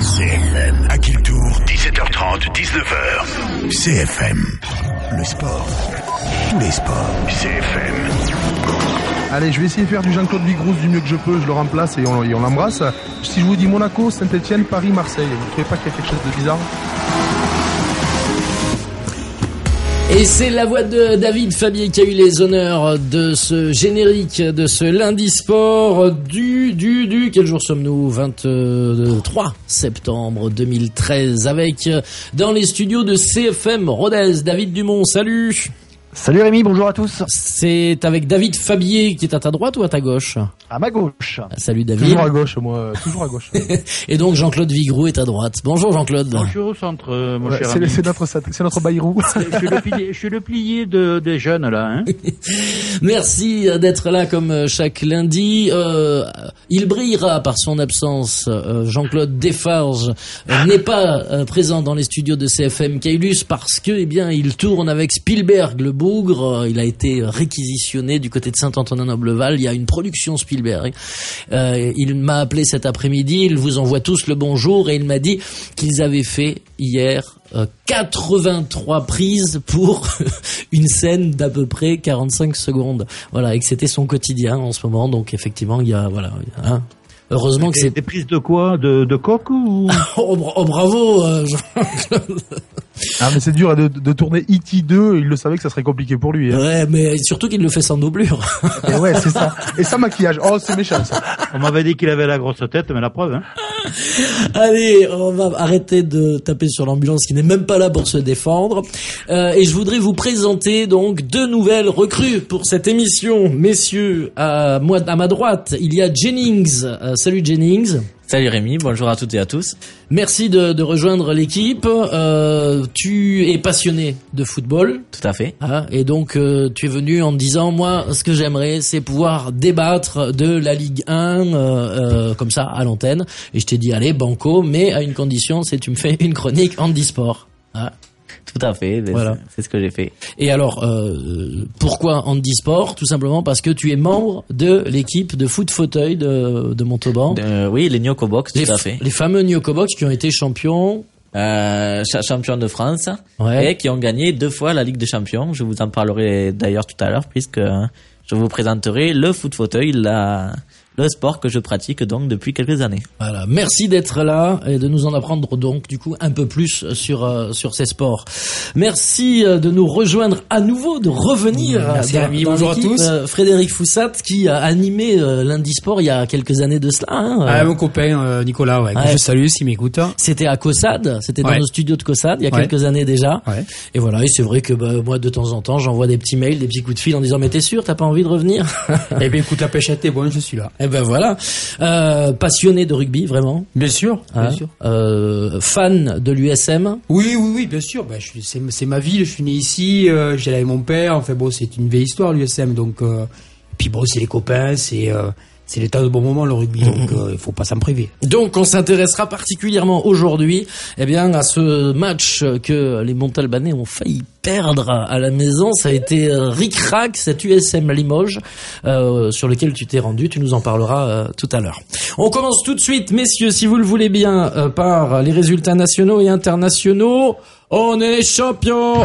CFM. À Kiltour, 17h30, 19h. CFM. Le sport. Tous les sports. CFM. Allez, je vais essayer de faire du Jean-Claude Vigrousse du mieux que je peux. Je le remplace et on l'embrasse. Si je vous dis Monaco, Saint-Etienne, Paris, Marseille, vous ne trouvez pas qu'il y a quelque chose de bizarre ? Et c'est la voix de David Fabier qui a eu les honneurs de ce générique, de ce lundi sport du quel jour sommes-nous ? 23 septembre 2013 avec dans les studios de CFM Rodez, David Dumont, salut. Salut Rémi, bonjour à tous. C'est avec David Fabier qui est à ta droite ou à ta gauche ? À ma gauche. Salut David. Toujours à gauche, moi, toujours à gauche. Et donc Jean-Claude Vigroux est à droite. Bonjour Jean-Claude. Moi, je suis au centre, mon cher ami. C'est notre Bayrou. Je suis le plié des jeunes, là. Hein. Merci d'être là comme chaque lundi. Il brillera par son absence. Jean-Claude Desfarges n'est pas présent dans les studios de CFM Caylus parce que, eh bien, il tourne avec Spielberg, le bougre. Il a été réquisitionné du côté de Saint-Antonin-Nobleval. Il y a une production Spielberg. Il m'a appelé cet après-midi. Il vous envoie tous le bonjour et il m'a dit qu'ils avaient fait hier 83 prises pour une scène d'à peu près 45 secondes. Voilà, et que c'était son quotidien en ce moment. Donc effectivement, il y a hein. Heureusement que c'est des prises de quoi, de coque ou oh bravo. Ah mais c'est dur de tourner E.T. 2, il le savait que ça serait compliqué pour lui. Hein. Ouais, mais surtout qu'il le fait sans doublure. Et ouais, c'est ça. Et sans maquillage. Oh, c'est méchant ça. On m'avait dit qu'il avait la grosse tête, mais la preuve, hein. Allez, on va arrêter de taper sur l'ambulance qui n'est même pas là pour se défendre. Et je voudrais vous présenter donc deux nouvelles recrues pour cette émission. Messieurs, à ma droite, il y a Jennings. Salut Jennings. Salut Rémi, bonjour à toutes et à tous. Merci de rejoindre l'équipe. Tu es passionné de football. Tout à fait. Hein, et donc tu es venu en me disant, moi, ce que j'aimerais, c'est pouvoir débattre de la Ligue 1 comme ça à l'antenne. Et je t'ai dit, allez, banco, mais à une condition, c'est tu me fais une chronique handisport. Hein. Tout à fait, voilà. C'est ce que j'ai fait. Et alors, pourquoi handisport ? Tout simplement parce que tu es membre de l'équipe de foot fauteuil de Montauban. Oui, les Nyoko Box, tout à fait. Les fameux Nyoko Box qui ont été champions... champions de France, ouais. Et qui ont gagné 2 fois la Ligue des Champions. Je vous en parlerai d'ailleurs tout à l'heure, puisque je vous présenterai le foot fauteuil, le sport que je pratique donc depuis quelques années. Voilà, merci d'être là et de nous en apprendre donc du coup un peu plus sur ces sports. Merci de nous rejoindre à nouveau, de revenir. Merci Rémi, bonjour à tous. Frédéric Foussat qui a animé lundi sport il y a quelques années de cela. Hein, mon copain Nicolas, ouais. Je salue s'il m'écoute. C'était à COSAD, c'était dans nos studios de COSAD il y a quelques années déjà. Ouais. Et voilà, et c'est vrai que moi de temps en temps j'envoie des petits mails, des petits coups de fil en disant mais t'es sûr, t'as pas envie de revenir ? Eh bien écoute, la pêchette est bonne, je suis là. Eh ben voilà, passionné de rugby vraiment. Bien sûr, bien sûr. Fan de l'USM. Oui, bien sûr. Ben, c'est ma ville, je suis né ici, j'ai là avec mon père. Enfin bon, c'est une vieille histoire l'USM, donc. Puis bon, c'est les copains, c'est l'état de bon moment le rugby, donc il faut pas s'en priver. Donc on s'intéressera particulièrement aujourd'hui, eh bien, à ce match que les Montalbanais ont failli perdre à la maison. Ça a été ric-rac, cet USM Limoges sur lequel tu t'es rendu. Tu nous en parleras tout à l'heure. On commence tout de suite, messieurs, si vous le voulez bien, par les résultats nationaux et internationaux. On est champion.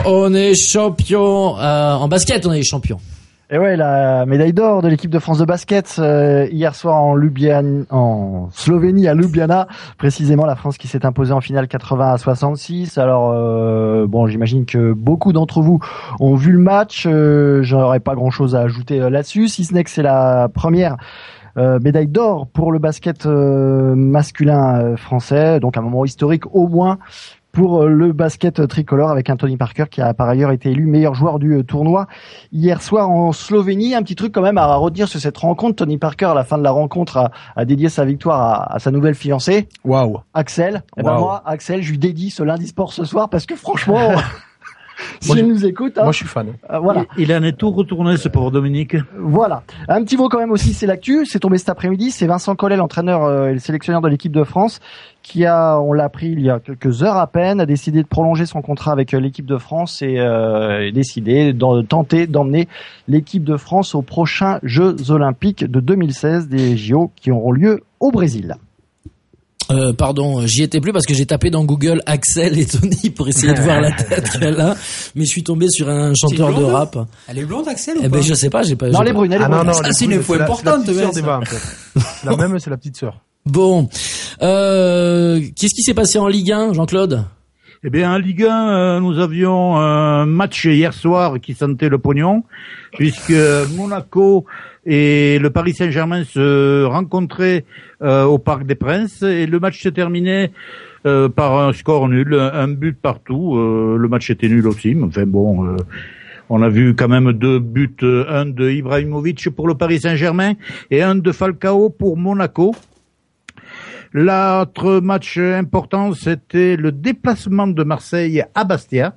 En basket, on est champion. Et ouais, la médaille d'or de l'équipe de France de basket hier soir en Slovénie à Ljubljana, précisément la France qui s'est imposée en finale 80-66. Alors j'imagine que beaucoup d'entre vous ont vu le match. J'aurais pas grand-chose à ajouter là-dessus, si ce n'est que c'est la première médaille d'or pour le basket masculin français, donc un moment historique au moins pour le basket tricolore avec un Tony Parker qui a par ailleurs été élu meilleur joueur du tournoi hier soir en Slovénie. Un petit truc quand même à retenir sur cette rencontre. Tony Parker à la fin de la rencontre a dédié sa victoire à sa nouvelle fiancée. Waouh. Axel. Et ben moi, Axel, je lui dédie ce lundi sport ce soir parce que franchement... Si il nous écoute, hein. Moi je suis fan. Voilà. Il en est tout retourné, ce pauvre Dominique. Voilà. Un petit mot quand même aussi, c'est l'actu. C'est tombé cet après-midi. C'est Vincent Collet, l'entraîneur et le sélectionneur de l'équipe de France, qui on l'a appris il y a quelques heures à peine, a décidé de prolonger son contrat avec l'équipe de France et décidé de tenter d'emmener l'équipe de France aux prochains Jeux Olympiques de 2016, des JO qui auront lieu au Brésil. Pardon, j'y étais plus parce que j'ai tapé dans Google Axel et Tony pour essayer de voir la tête qu'elle a, mais je suis tombé sur un chanteur de rap. Elle est blonde, Axel, ou Eh pas? ben, je sais pas, j'ai pas... Non, elle est brune, elle est Ah brune. non, Ça, c'est une info importante, c'est la mais petite sœur d'Eva, en fait. La même, c'est la petite sœur. Bon, qu'est-ce qui s'est passé en Ligue 1, Jean-Claude? Eh bien, en Ligue 1, nous avions un match hier soir qui sentait le pognon, puisque Monaco et le Paris Saint-Germain se rencontraient au Parc des Princes, et le match s'est terminé par un score nul, un but partout. Le match était nul aussi, mais enfin bon... on a vu quand même 2 buts, un de Ibrahimovic pour le Paris Saint-Germain et un de Falcao pour Monaco. L'autre match important, c'était le déplacement de Marseille à Bastia.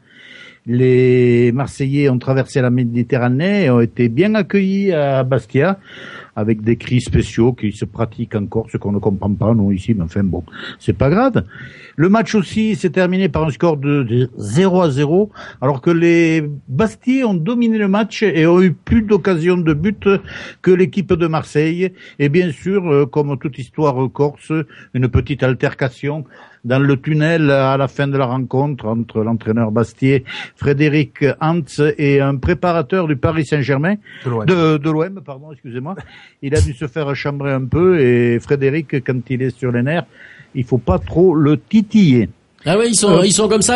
Les Marseillais ont traversé la Méditerranée et ont été bien accueillis à Bastia, avec des cris spéciaux qui se pratiquent encore, ce qu'on ne comprend pas, nous, ici, mais enfin bon, c'est pas grave. Le match aussi s'est terminé par un score de 0-0, alors que les Bastiais ont dominé le match et ont eu plus d'occasions de but que l'équipe de Marseille. Et bien sûr, comme toute histoire corse, une petite altercation dans le tunnel à la fin de la rencontre entre l'entraîneur bastiais Frédéric Hans et un préparateur du Paris Saint-Germain, de l'OM, pardon, excusez-moi. Il a dû se faire chambrer un peu, et Frédéric, quand il est sur les nerfs, il faut pas trop le titiller. Ah ouais, ils sont comme ça,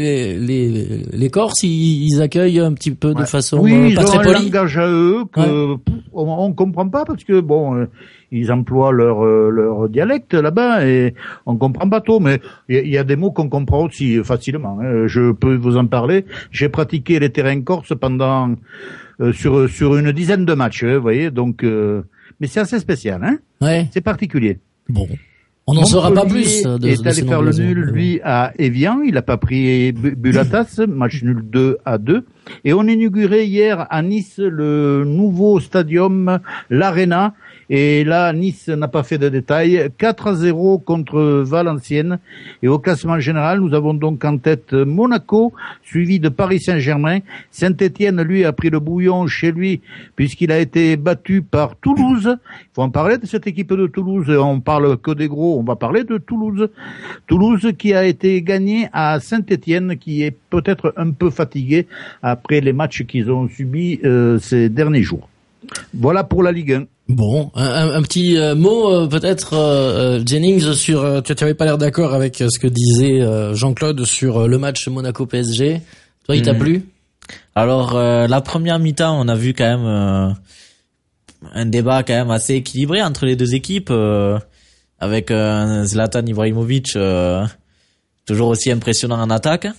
les Corses, ils accueillent un petit peu de façon pas très polie. Oui, ils ont un langage à eux que on comprend pas, parce que bon, ils emploient leur dialecte là-bas et on comprend pas tout, mais il y a des mots qu'on comprend aussi facilement. Je peux vous en parler. J'ai pratiqué les terrains corses pendant sur une dizaine de matchs, vous voyez, donc mais c'est assez spécial, hein. Ouais. C'est particulier. Bon. On n'en saura pas plus. Il est allé faire le nul, lui, à Évian. Il n'a pas pris Bulatas, match nul 2-2. Et on inaugurait hier à Nice le nouveau stadium, l'Arena. Et là, Nice n'a pas fait de détails. 4-0 contre Valenciennes. Et au classement général, nous avons donc en tête Monaco, suivi de Paris Saint-Germain. Saint-Étienne, lui, a pris le bouillon chez lui, puisqu'il a été battu par Toulouse. Il faut en parler de cette équipe de Toulouse. On parle que des gros, on va parler de Toulouse. Toulouse qui a été gagné à Saint-Étienne, qui est peut-être un peu fatigué après les matchs qu'ils ont subis ces derniers jours. Voilà pour la Ligue 1. Bon, un petit mot peut-être, Jennings, sur... tu n'avais pas l'air d'accord avec ce que disait Jean-Claude sur le match Monaco-PSG. Toi, il t'a plu? Alors, la première mi-temps, on a vu quand même un débat quand même assez équilibré entre les deux équipes, avec Zlatan Ibrahimovic toujours aussi impressionnant en attaque.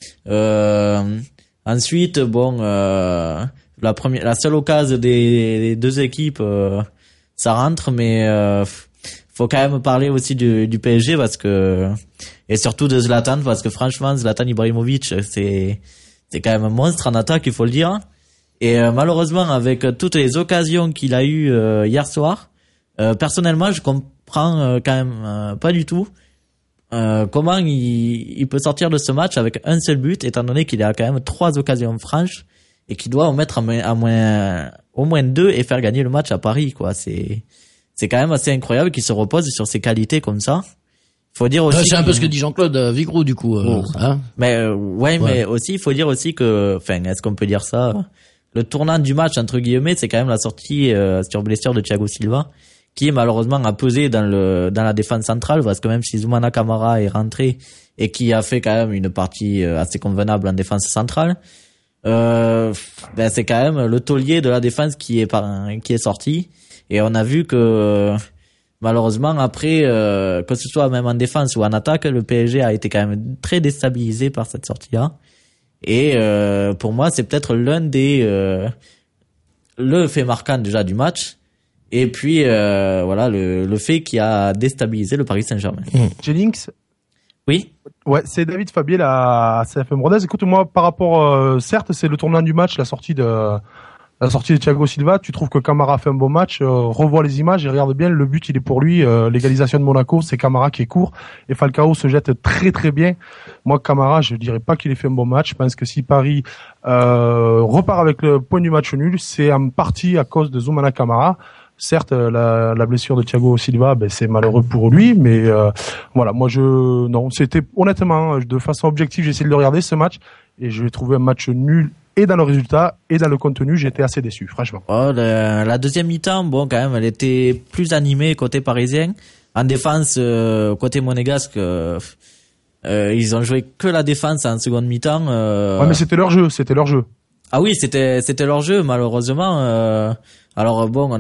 Ensuite, bon... la seule occasion des deux équipes, ça rentre, mais faut quand même parler aussi du PSG parce que, et surtout de Zlatan, parce que franchement, Zlatan Ibrahimovic, c'est quand même un monstre en attaque, il faut le dire. Et malheureusement, avec toutes les occasions qu'il a eues hier soir, personnellement, je comprends quand même pas du tout comment il peut sortir de ce match avec un seul but, étant donné qu'il a quand même 3 occasions franches et qu'il doit en mettre au moins 2 et faire gagner le match à Paris, quoi. C'est quand même assez incroyable qu'il se repose sur ses qualités comme ça. Faut dire aussi. C'est un peu ce que dit Jean-Claude Vigroux, du coup. Hein mais mais aussi il faut dire aussi que, enfin, est-ce qu'on peut dire ça? Le tournant du match entre guillemets, c'est quand même la sortie sur blessure de Thiago Silva, qui malheureusement a pesé dans la défense centrale, parce que même si Zoumana Camara est rentré et qui a fait quand même une partie assez convenable en défense centrale, c'est quand même le taulier de la défense qui est sorti, et on a vu que malheureusement après, que ce soit même en défense ou en attaque, le PSG a été quand même très déstabilisé par cette sortie-là. Et pour moi, c'est peut-être l'un des le fait marquant déjà du match. Et puis voilà le fait qui a déstabilisé le Paris Saint-Germain. Jennings. Oui. Ouais, c'est David Fabier à CFM Rodez. Écoute, moi, par rapport, certes, c'est le tournant du match, la sortie de Thiago Silva. Tu trouves que Camara fait un bon match? Revois les images et regarde bien. Le but, il est pour lui. L'égalisation de Monaco, c'est Camara qui est court et Falcao se jette très très bien. Moi, Camara, je dirais pas qu'il ait fait un bon match. Je pense que si Paris repart avec le point du match nul, c'est en partie à cause de Zoumana Camara. Certes, la blessure de Thiago Silva, c'est malheureux pour lui, mais voilà, moi c'était honnêtement, de façon objective, j'ai essayé de le regarder ce match et je l'ai trouvé un match nul et dans le résultat et dans le contenu, j'étais assez déçu, franchement. Oh, la deuxième mi-temps, bon, quand même, elle était plus animée côté parisien. En défense, côté monégasque, ils ont joué que la défense en seconde mi-temps. Ouais, mais c'était leur jeu. Ah oui, c'était leur jeu, malheureusement. Alors bon,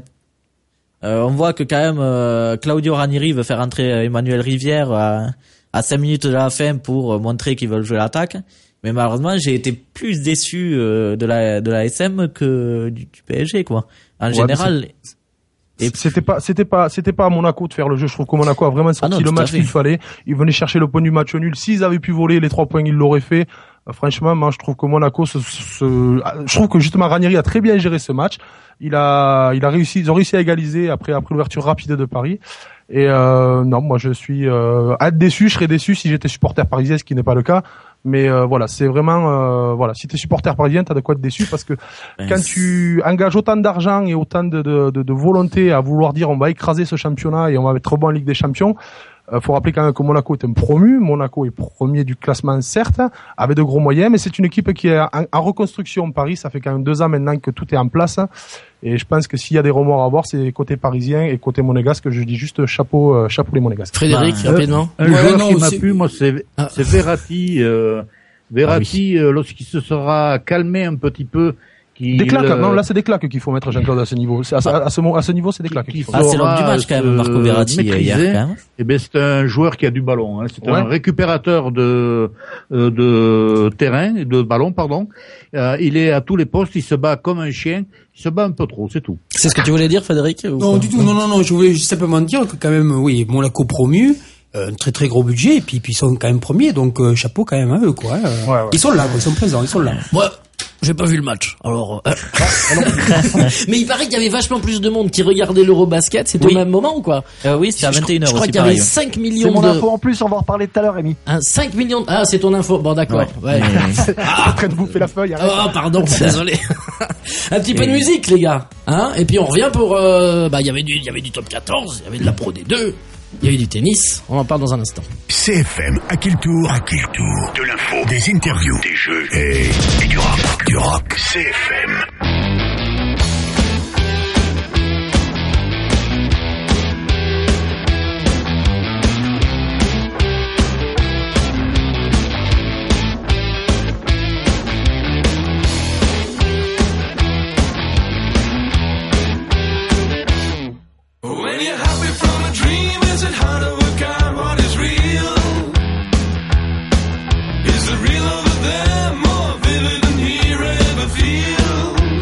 on voit que quand même Claudio Ranieri veut faire entrer Emmanuel Rivière à 5 minutes de la fin pour montrer qu'ils veulent jouer l'attaque. Mais malheureusement, j'ai été plus déçu de la SM que du PSG, quoi. En général. Et c'était pas à Monaco de faire le jeu. Je trouve que Monaco a vraiment sorti le match qu'il fallait. Ils venaient chercher le point du match nul. S'ils avaient pu voler les 3 points, ils l'auraient fait. Franchement, moi, je trouve que Monaco je trouve que justement Ranieri a très bien géré ce match. Ils ont réussi à égaliser après l'ouverture rapide de Paris. Et non, moi je suis déçu. Je serais déçu si j'étais supporter parisien, ce qui n'est pas le cas. Mais voilà, c'est vraiment si t'es supporter parisien, t'as de quoi être déçu parce que quand tu engages autant d'argent et autant de volonté à vouloir dire on va écraser ce championnat et on va être bon en Ligue des Champions. Faut rappeler quand même que Monaco est un promu. Monaco est premier du classement, certes, avec de gros moyens, mais c'est une équipe qui est en reconstruction. Paris, ça fait quand même 2 ans maintenant que tout est en place. Et je pense que s'il y a des remords à avoir, c'est côté parisien et côté monégasque. Je dis juste chapeau les monégasques. Frédéric, rapidement. Un joueur qui m'a plu, moi, c'est Verratti. Verratti, lorsqu'il se sera calmé un petit peu. Des claques, non, là c'est des claques qu'il faut mettre Jean-Claude à ce niveau. À ce niveau, c'est des claques qu'il faut. C'est l'homme du match quand même, Marco Verratti hier quand même. Et c'est un joueur qui a du ballon, hein. C'est un récupérateur de terrain, de ballon, pardon. Il est à tous les postes, il se bat comme un chien, il se bat un peu trop, c'est tout. C'est ce que tu voulais dire, Frédéric? Non, du tout, non, je voulais juste simplement dire que quand même, oui, Monaco promu, un très très gros budget, et puis ils sont quand même premiers, donc chapeau quand même à eux, quoi. Ouais. Ils sont là, ils sont présents, ils sont là. Ouais. J'ai pas vu le match. Alors, mais il paraît qu'il y avait vachement plus de monde qui regardait l'Eurobasket. C'était au même moment ou quoi? Oui, c'était à 21h. Je crois qu'il y avait 5 millions de... C'est mon info en plus, on va en reparler tout à l'heure, Rémi. 5 millions Ah, c'est ton info. Bon, d'accord. Ouais. En train de bouffer la feuille. Oh, pardon, désolé. Un petit peu de musique, les gars. Et puis on revient pour, il y avait du top 14, il y avait de la Pro D2. Il y a eu du tennis, on en parle dans un instant. CFM, à quel tour? De l'info, des interviews, des jeux et du rock. Du rock. CFM. Is it real over there, more vivid than here ever feel?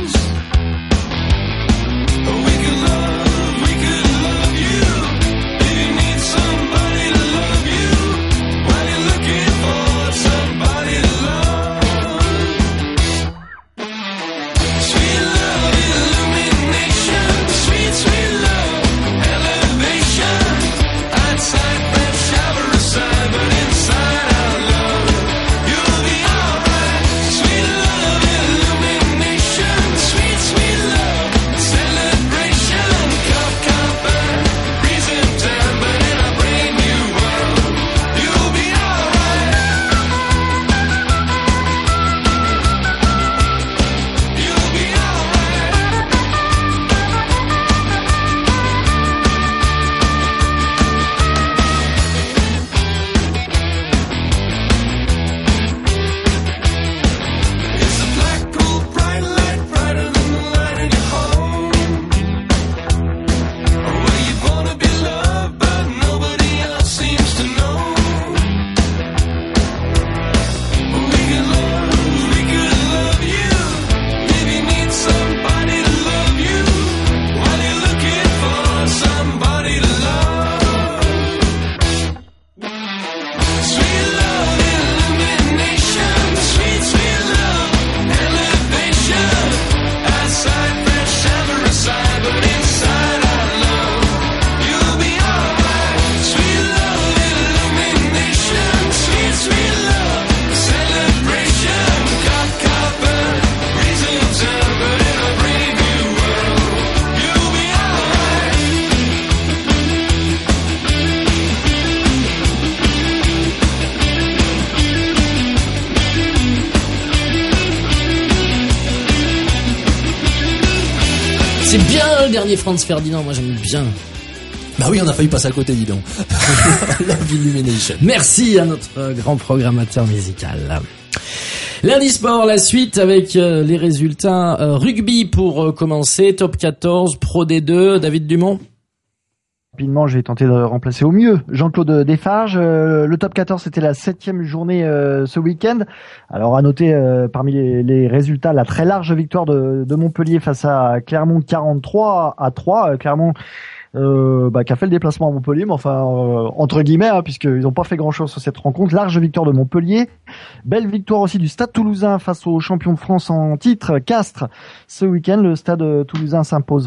C'est bien le dernier Franz Ferdinand, moi j'aime bien. Bah oui, on a failli passer à côté, dis donc. Love Illumination. Merci à notre grand programmateur musical. Lundi Sport, la suite avec les résultats rugby pour commencer. Top 14, Pro D2, David Dumont. Rapidement, je vais tenter de remplacer au mieux Jean-Claude Desfarges. Le top 14, c'était la 7e journée ce week-end. Alors, à noter parmi les résultats, la très large victoire de Montpellier face à Clermont 43-3. Clermont qui a fait le déplacement à Montpellier, mais enfin entre guillemets, puisqu'ils n'ont pas fait grand-chose sur cette rencontre. Large victoire de Montpellier, belle victoire aussi du Stade Toulousain face au champion de France en titre, Castres. Ce week-end, le Stade Toulousain s'impose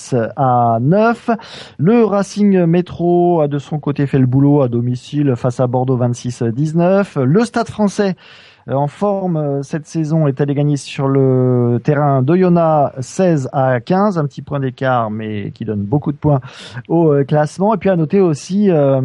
26-9. Le Racing Métro a de son côté fait le boulot à domicile face à Bordeaux 26-19. Le Stade Français en forme cette saison est allé gagner sur le terrain d'Oyonnax 16-15, un petit point d'écart mais qui donne beaucoup de points au classement. Et puis à noter aussi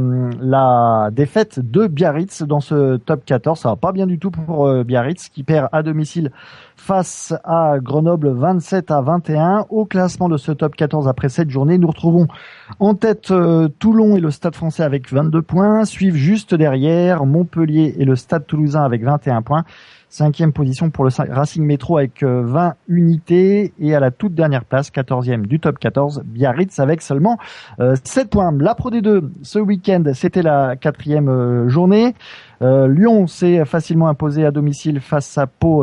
la défaite de Biarritz dans ce top 14. Ça va pas bien du tout pour Biarritz qui perd à domicile face à Grenoble 27-21. Au classement de ce top 14 après cette journée, nous retrouvons en tête Toulon et le Stade Français avec 22 points, suivent juste derrière Montpellier et le Stade Toulousain avec 21 points. 5e position pour le Racing Métro avec 20 unités et à la toute dernière place, 14e du top 14, Biarritz avec seulement 7 points. La Pro D2, ce week-end, c'était la 4e journée. Lyon s'est facilement imposé à domicile face à Pau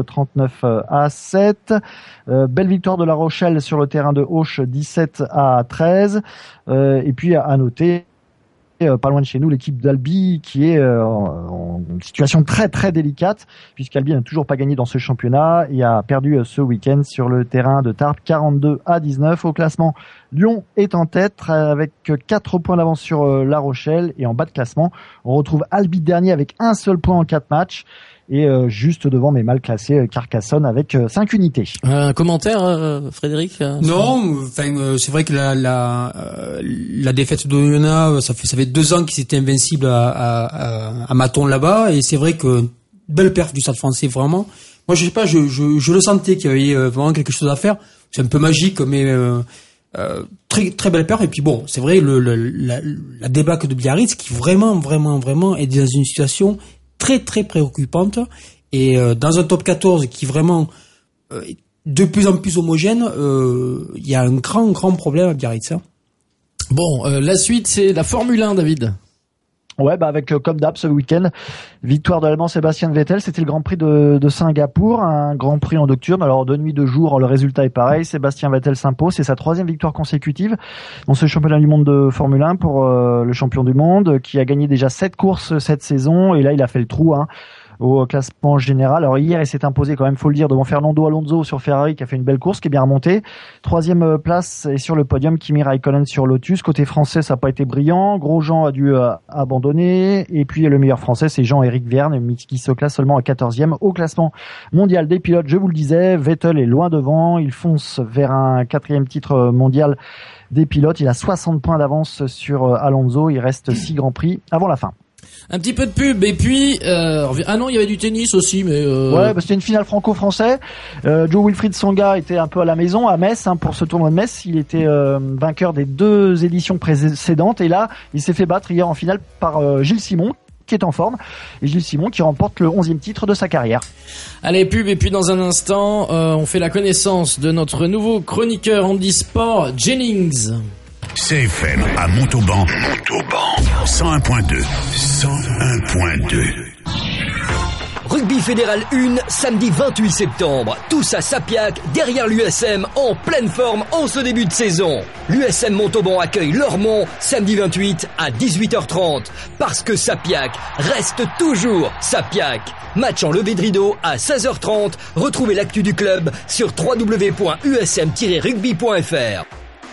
39-7. Belle victoire de La Rochelle sur le terrain de Auch 17-13. Et puis à noter, pas loin de chez nous, l'équipe d'Albi qui est en situation très très délicate puisqu'Albi n'a toujours pas gagné dans ce championnat et a perdu ce week-end sur le terrain de Tarbes 42-19. Au classement, Lyon est en tête avec 4 points d'avance sur La Rochelle et en bas de classement, on retrouve Albi dernier avec un seul point en 4 matchs. Et juste devant mes mal classés Carcassonne avec 5 unités. Un commentaire, Frédéric? Non, enfin c'est vrai que la défaite d'Oyonnax, ça fait 2 ans qu'ils étaient invincibles à Maton là-bas, et c'est vrai que belle perf du Stade Français vraiment. Moi je sais pas, je le sentais qu'il y avait vraiment quelque chose à faire. C'est un peu magique, mais très très belle perf. Et puis bon, c'est vrai la débâcle de Biarritz qui vraiment est dans une situation très très préoccupante, et dans un top 14 qui vraiment est de plus en plus homogène, il y a un grand problème à Biarritz. Bon, la suite c'est la Formule 1, David. Ouais, avec comme d'hab ce week-end, victoire de l'Allemand Sébastien Vettel. C'était le Grand Prix de Singapour, un Grand Prix en nocturne. Alors de nuit, de jour, le résultat est pareil. Sébastien Vettel s'impose. C'est sa 3e victoire consécutive dans ce championnat du monde de Formule 1 pour le champion du monde qui a gagné déjà 7 courses cette saison. Et là, il a fait le trou au classement général. Alors hier, il s'est imposé quand même, faut le dire, devant Fernando Alonso sur Ferrari qui a fait une belle course, qui est bien remonté. 3e place et sur le podium, Kimi Raikkonen sur Lotus. Côté français, ça n'a pas été brillant. Grosjean a dû abandonner. Et puis le meilleur français, c'est Jean-Éric Vergne qui se classe seulement à 14e. Au classement mondial des pilotes, je vous le disais, Vettel est loin devant. Il fonce vers un 4e titre mondial des pilotes. Il a 60 points d'avance sur Alonso. Il reste 6 Grands Prix avant la fin. Un petit peu de pub et puis ah non, il y avait du tennis aussi, mais ouais, c'était une finale franco-français. Joe Wilfried Tsonga était un peu à la maison à Metz pour ce tournoi de Metz. Il était vainqueur des 2 éditions précédentes et là, il s'est fait battre hier en finale par Gilles Simon qui est en forme, et Gilles Simon qui remporte le 11e titre de sa carrière. Allez, pub, et puis dans un instant, on fait la connaissance de notre nouveau chroniqueur handisport, Jennings. CFM à Montauban. 101.2. 101.2. Rugby Fédéral 1, samedi 28 septembre. Tous à Sapiac, derrière l'USM, en pleine forme en ce début de saison. L'USM Montauban accueille Lormont, samedi 28 à 18h30. Parce que Sapiac reste toujours Sapiac. Match en levée de rideau à 16h30. Retrouvez l'actu du club sur www.usm-rugby.fr.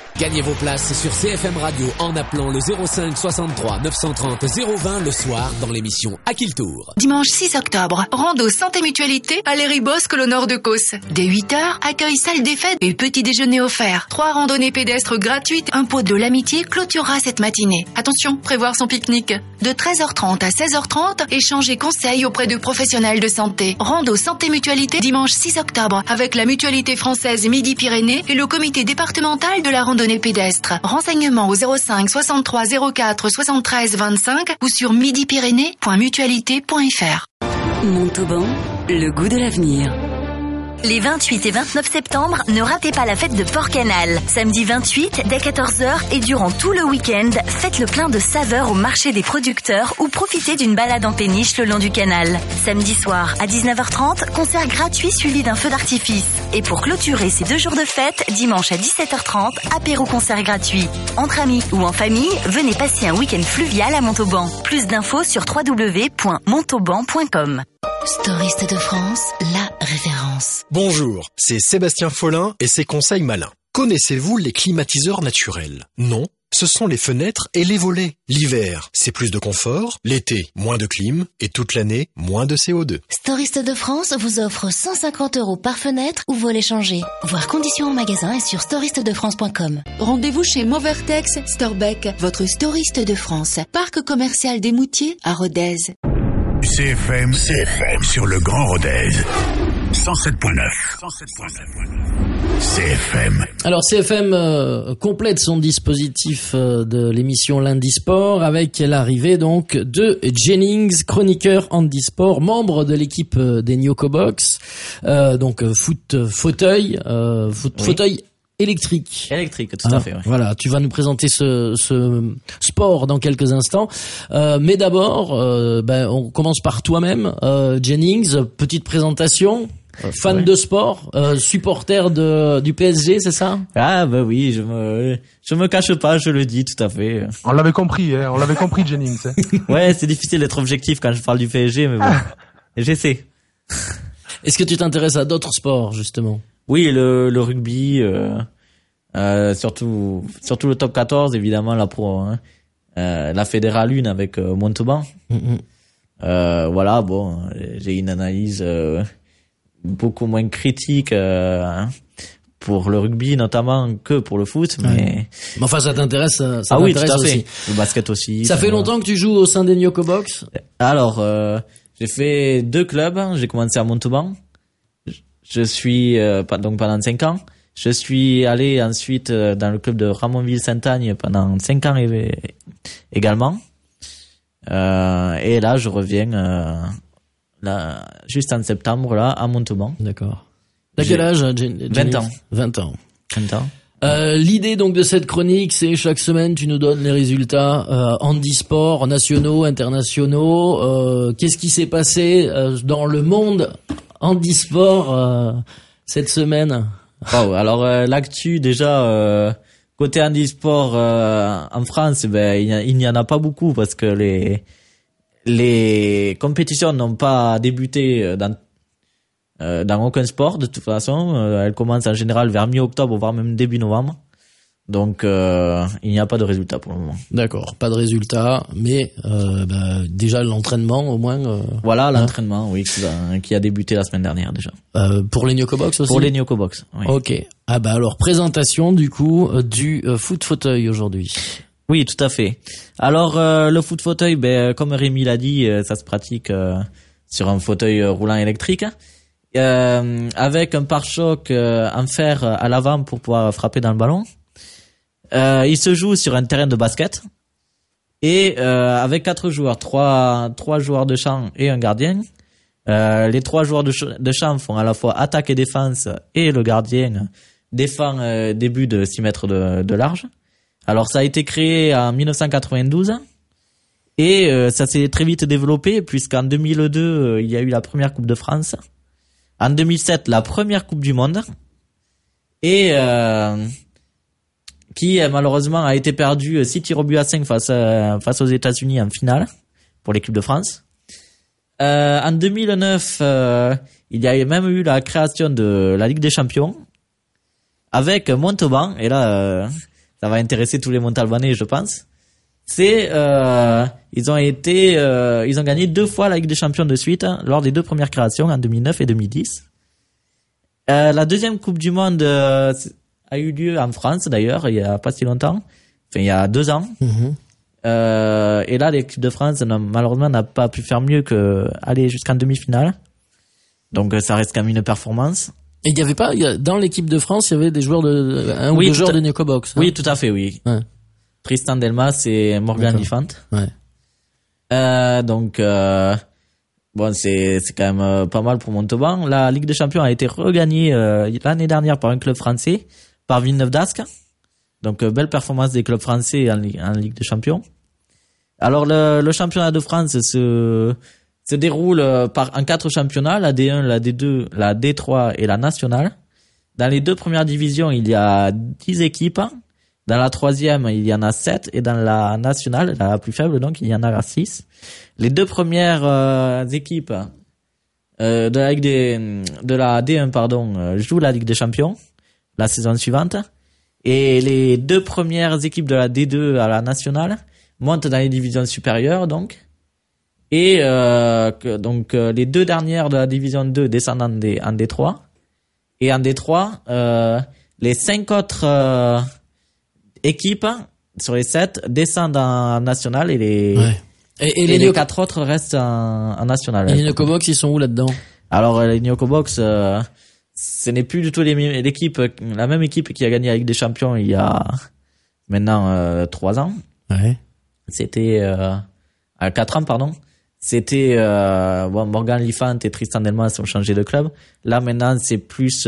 Gagnez vos places sur CFM Radio en appelant le 05 63 930 020 le soir dans l'émission À qui le tour. Dimanche 6 octobre, rando santé mutualité à l'Éribosque, le nord de Causse. Dès 8h, accueil salle des fêtes et petit déjeuner offert. 3 randonnées pédestres gratuites. Un pot de l'amitié clôturera cette matinée. Attention, prévoir son pique-nique. De 13h30 à 16h30, échange et conseils auprès de professionnels de santé. Rando santé mutualité dimanche 6 octobre avec la mutualité française Midi-Pyrénées et le comité départemental de la randonnée pédestre. Renseignements au 05 63 04 73 25 ou sur midipyrénées.mutualité.fr. Montauban, le goût de l'avenir. Les 28 et 29 septembre, ne ratez pas la fête de Port-Canal. Samedi 28, dès 14h et durant tout le week-end, faites le plein de saveurs au marché des producteurs ou profitez d'une balade en péniche le long du canal. Samedi soir, à 19h30, concert gratuit suivi d'un feu d'artifice. Et pour clôturer ces 2 jours de fête, dimanche à 17h30, apéro-concert gratuit. Entre amis ou en famille, venez passer un week-end fluvial à Montauban. Plus d'infos sur www.montauban.com. Storiste de France, la référence. Bonjour, c'est Sébastien Follin et ses conseils malins. Connaissez-vous les climatiseurs naturels? Non, ce sont les fenêtres et les volets. L'hiver, c'est plus de confort, l'été, moins de clim et toute l'année, moins de CO2. Storiste de France vous offre 150 € par fenêtre ou volet changé. Voir conditions en magasin et sur storistedefrance.com. Rendez-vous chez Movertex Storbeck, votre storiste de France. Parc commercial des Moutiers à Rodez. CFM sur le Grand Rodez. 107.9. CFM. Alors CFM complète son dispositif de l'émission Lundi Sport avec l'arrivée donc de Jennings, chroniqueur handisport, membre de l'équipe des Nyoko Box, donc fauteuil électrique, tout à fait. Ouais. Voilà, tu vas nous présenter ce sport dans quelques instants. Mais d'abord, on commence par toi-même, Jennings. Petite présentation. Fan de sport, supporter du PSG, c'est ça? Ah bah oui, je me cache pas, je le dis tout à fait. On l'avait compris, Jennings. Ouais, c'est difficile d'être objectif quand je parle du PSG, mais bon, j'essaie. Est-ce que tu t'intéresses à d'autres sports justement? Oui, le rugby, surtout le top 14 évidemment là pour la Fédérale 1 avec Montauban. Voilà, bon, j'ai une analyse beaucoup moins critique pour le rugby notamment que pour le foot, mais enfin ça t'intéresse, ça oui, t'intéresse tout à fait. aussi. Le basket aussi. Ça fait longtemps que tu joues au sein des Nyoko Box? Alors j'ai fait 2 clubs, j'ai commencé à Montauban. Je suis donc pendant 5 ans. Je suis allé ensuite dans le club de Ramonville-Saint-Agne pendant 5 ans également. Et là je reviens là juste en septembre là à Montauban. D'accord. T'as quel âge, 20 ans. 20 ans. 20 ans. L'idée donc de cette chronique, c'est chaque semaine tu nous donnes les résultats handisport nationaux, internationaux. Qu'est-ce qui s'est passé dans le monde handisport cette semaine? Wow, alors l'actu déjà côté handisport en France, il n'y en a pas beaucoup parce que les compétitions n'ont pas débuté dans aucun sport de toute façon. Elles commencent en général vers mi-octobre voire même début novembre. Donc il n'y a pas de résultat pour le moment. D'accord, pas de résultat, mais déjà l'entraînement au moins. Voilà l'entraînement, oui, qui a débuté la semaine dernière déjà. Pour les Nyoko Box aussi. Pour les Nyoko Box. Oui. Ok. Alors présentation du coup du foot fauteuil aujourd'hui. Oui, tout à fait. Alors le foot fauteuil, comme Rémi l'a dit, ça se pratique sur un fauteuil roulant électrique. Avec un pare-choc en fer à l'avant pour pouvoir frapper dans le ballon. Il se joue sur un terrain de basket et avec 4 joueurs, 3 joueurs de champ et un gardien. Les 3 joueurs de champ font à la fois attaque et défense et le gardien défend des buts de 6 mètres de large. Alors ça a été créé en 1992 et ça s'est très vite développé puisqu'en 2002 il y a eu la première Coupe de France. En 2007 la première Coupe du Monde et qui malheureusement a été perdu 6 tirs au but à 5 face aux États-Unis en finale pour l'équipe de France. En 2009, il y a même eu la création de la Ligue des Champions avec Montauban. Et là, ça va intéresser tous les Montalbanais, je pense. C'est ils ont gagné 2 fois la Ligue des Champions de suite lors des 2 premières créations en 2009 et 2010. La deuxième Coupe du Monde a eu lieu en France d'ailleurs il y a pas si longtemps, enfin il y a 2 ans. Et là l'équipe de France malheureusement n'a pas pu faire mieux que aller jusqu'en demi-finale. Donc ça reste quand même une performance. Et il y avait pas dans l'équipe de France, il y avait des joueurs ou deux joueurs de Nyoco Box. Oui, tout à fait, oui. Ouais. Tristan Delmas et Morgan Lifant. Ouais. Donc bon, c'est quand même pas mal pour Montauban. La Ligue des Champions a été regagnée l'année dernière par un club français, par Villeneuve d'Ascq. Donc belle performance des clubs français en Ligue des Champions. Alors le championnat de France se déroule en 4 championnats, la D1, la D2, la D3 et la nationale. Dans les 2 premières divisions, il y a 10 équipes. Dans la 3e, il y en a 7 et dans la nationale, la plus faible donc, il y en a 6. Les 2 premières équipes de la D1 jouent la Ligue des Champions la saison suivante. Et les 2 premières équipes de la D2 à la nationale montent dans les divisions supérieures, donc. Et les 2 dernières de la division 2 descendent en D3. Et en D3, les 5 autres équipes sur les 7 descendent en national et les 4 autres restent en national. Et les Nyoco Box, ils sont où là-dedans? Alors les Nyoco Box, ce n'est plus du tout la même équipe qui a gagné la Ligue des Champions il y a maintenant 3 ans. Ouais. C'était 4 ans, pardon. C'était Morgan Lifant et Tristan Delmas ont changé de club. Là maintenant c'est plus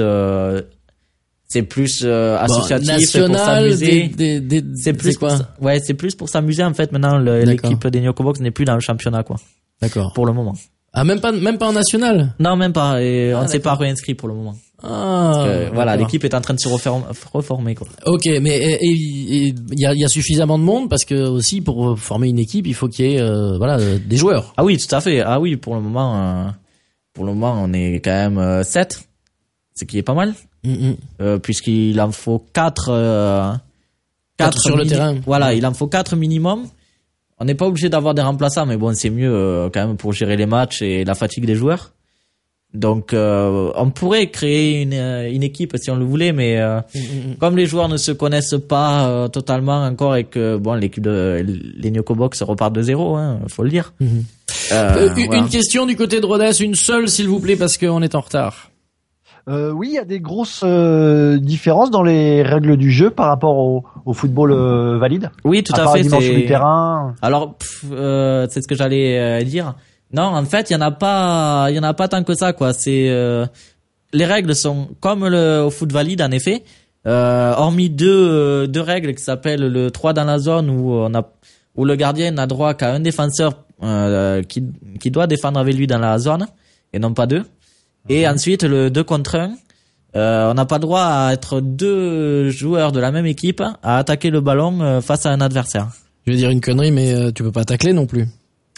associatif, national, pour s'amuser. C'est plus quoi? C'est plus pour s'amuser en fait. Maintenant l'équipe des Nyoco Box n'est plus dans le championnat quoi. D'accord. Pour le moment. Ah même pas en national? Non, même pas. Et on ne s'est pas réinscrit pour le moment. Voilà, l'équipe est en train de se reformer quoi. Ok, mais il y a suffisamment de monde parce que aussi pour former une équipe, il faut qu'il y ait des joueurs. Ah oui, tout à fait. Ah oui, pour le moment on est quand même 7. Ce qui est pas mal. Puisqu'il en faut 4 sur le terrain. Voilà, il en faut 4 minimum. On n'est pas obligé d'avoir des remplaçants, mais bon, c'est mieux quand même pour gérer les matchs et la fatigue des joueurs. Donc, on pourrait créer une équipe si on le voulait, mais comme les joueurs ne se connaissent pas totalement encore et que bon, l'équipe les Nyoco Box repart de 0, faut le dire. Une question du côté de Rodez, une seule s'il vous plaît, parce qu'on est en retard. Oui, il y a des grosses différences dans les règles du jeu par rapport au football valide. Oui, tout à fait. La dimension du terrain. Alors, c'est ce que j'allais dire. Non, en fait, il y en a pas tant que ça, quoi. C'est les règles sont comme au foot valide, en effet. Hormis deux règles qui s'appellent le 3 dans la zone où le gardien n'a droit qu'à un défenseur qui doit défendre avec lui dans la zone et non pas 2. Et ensuite le 2 contre 1, on n'a pas droit à être 2 joueurs de la même équipe à attaquer le ballon face à un adversaire. Je vais dire une connerie, mais tu peux pas tacler non plus.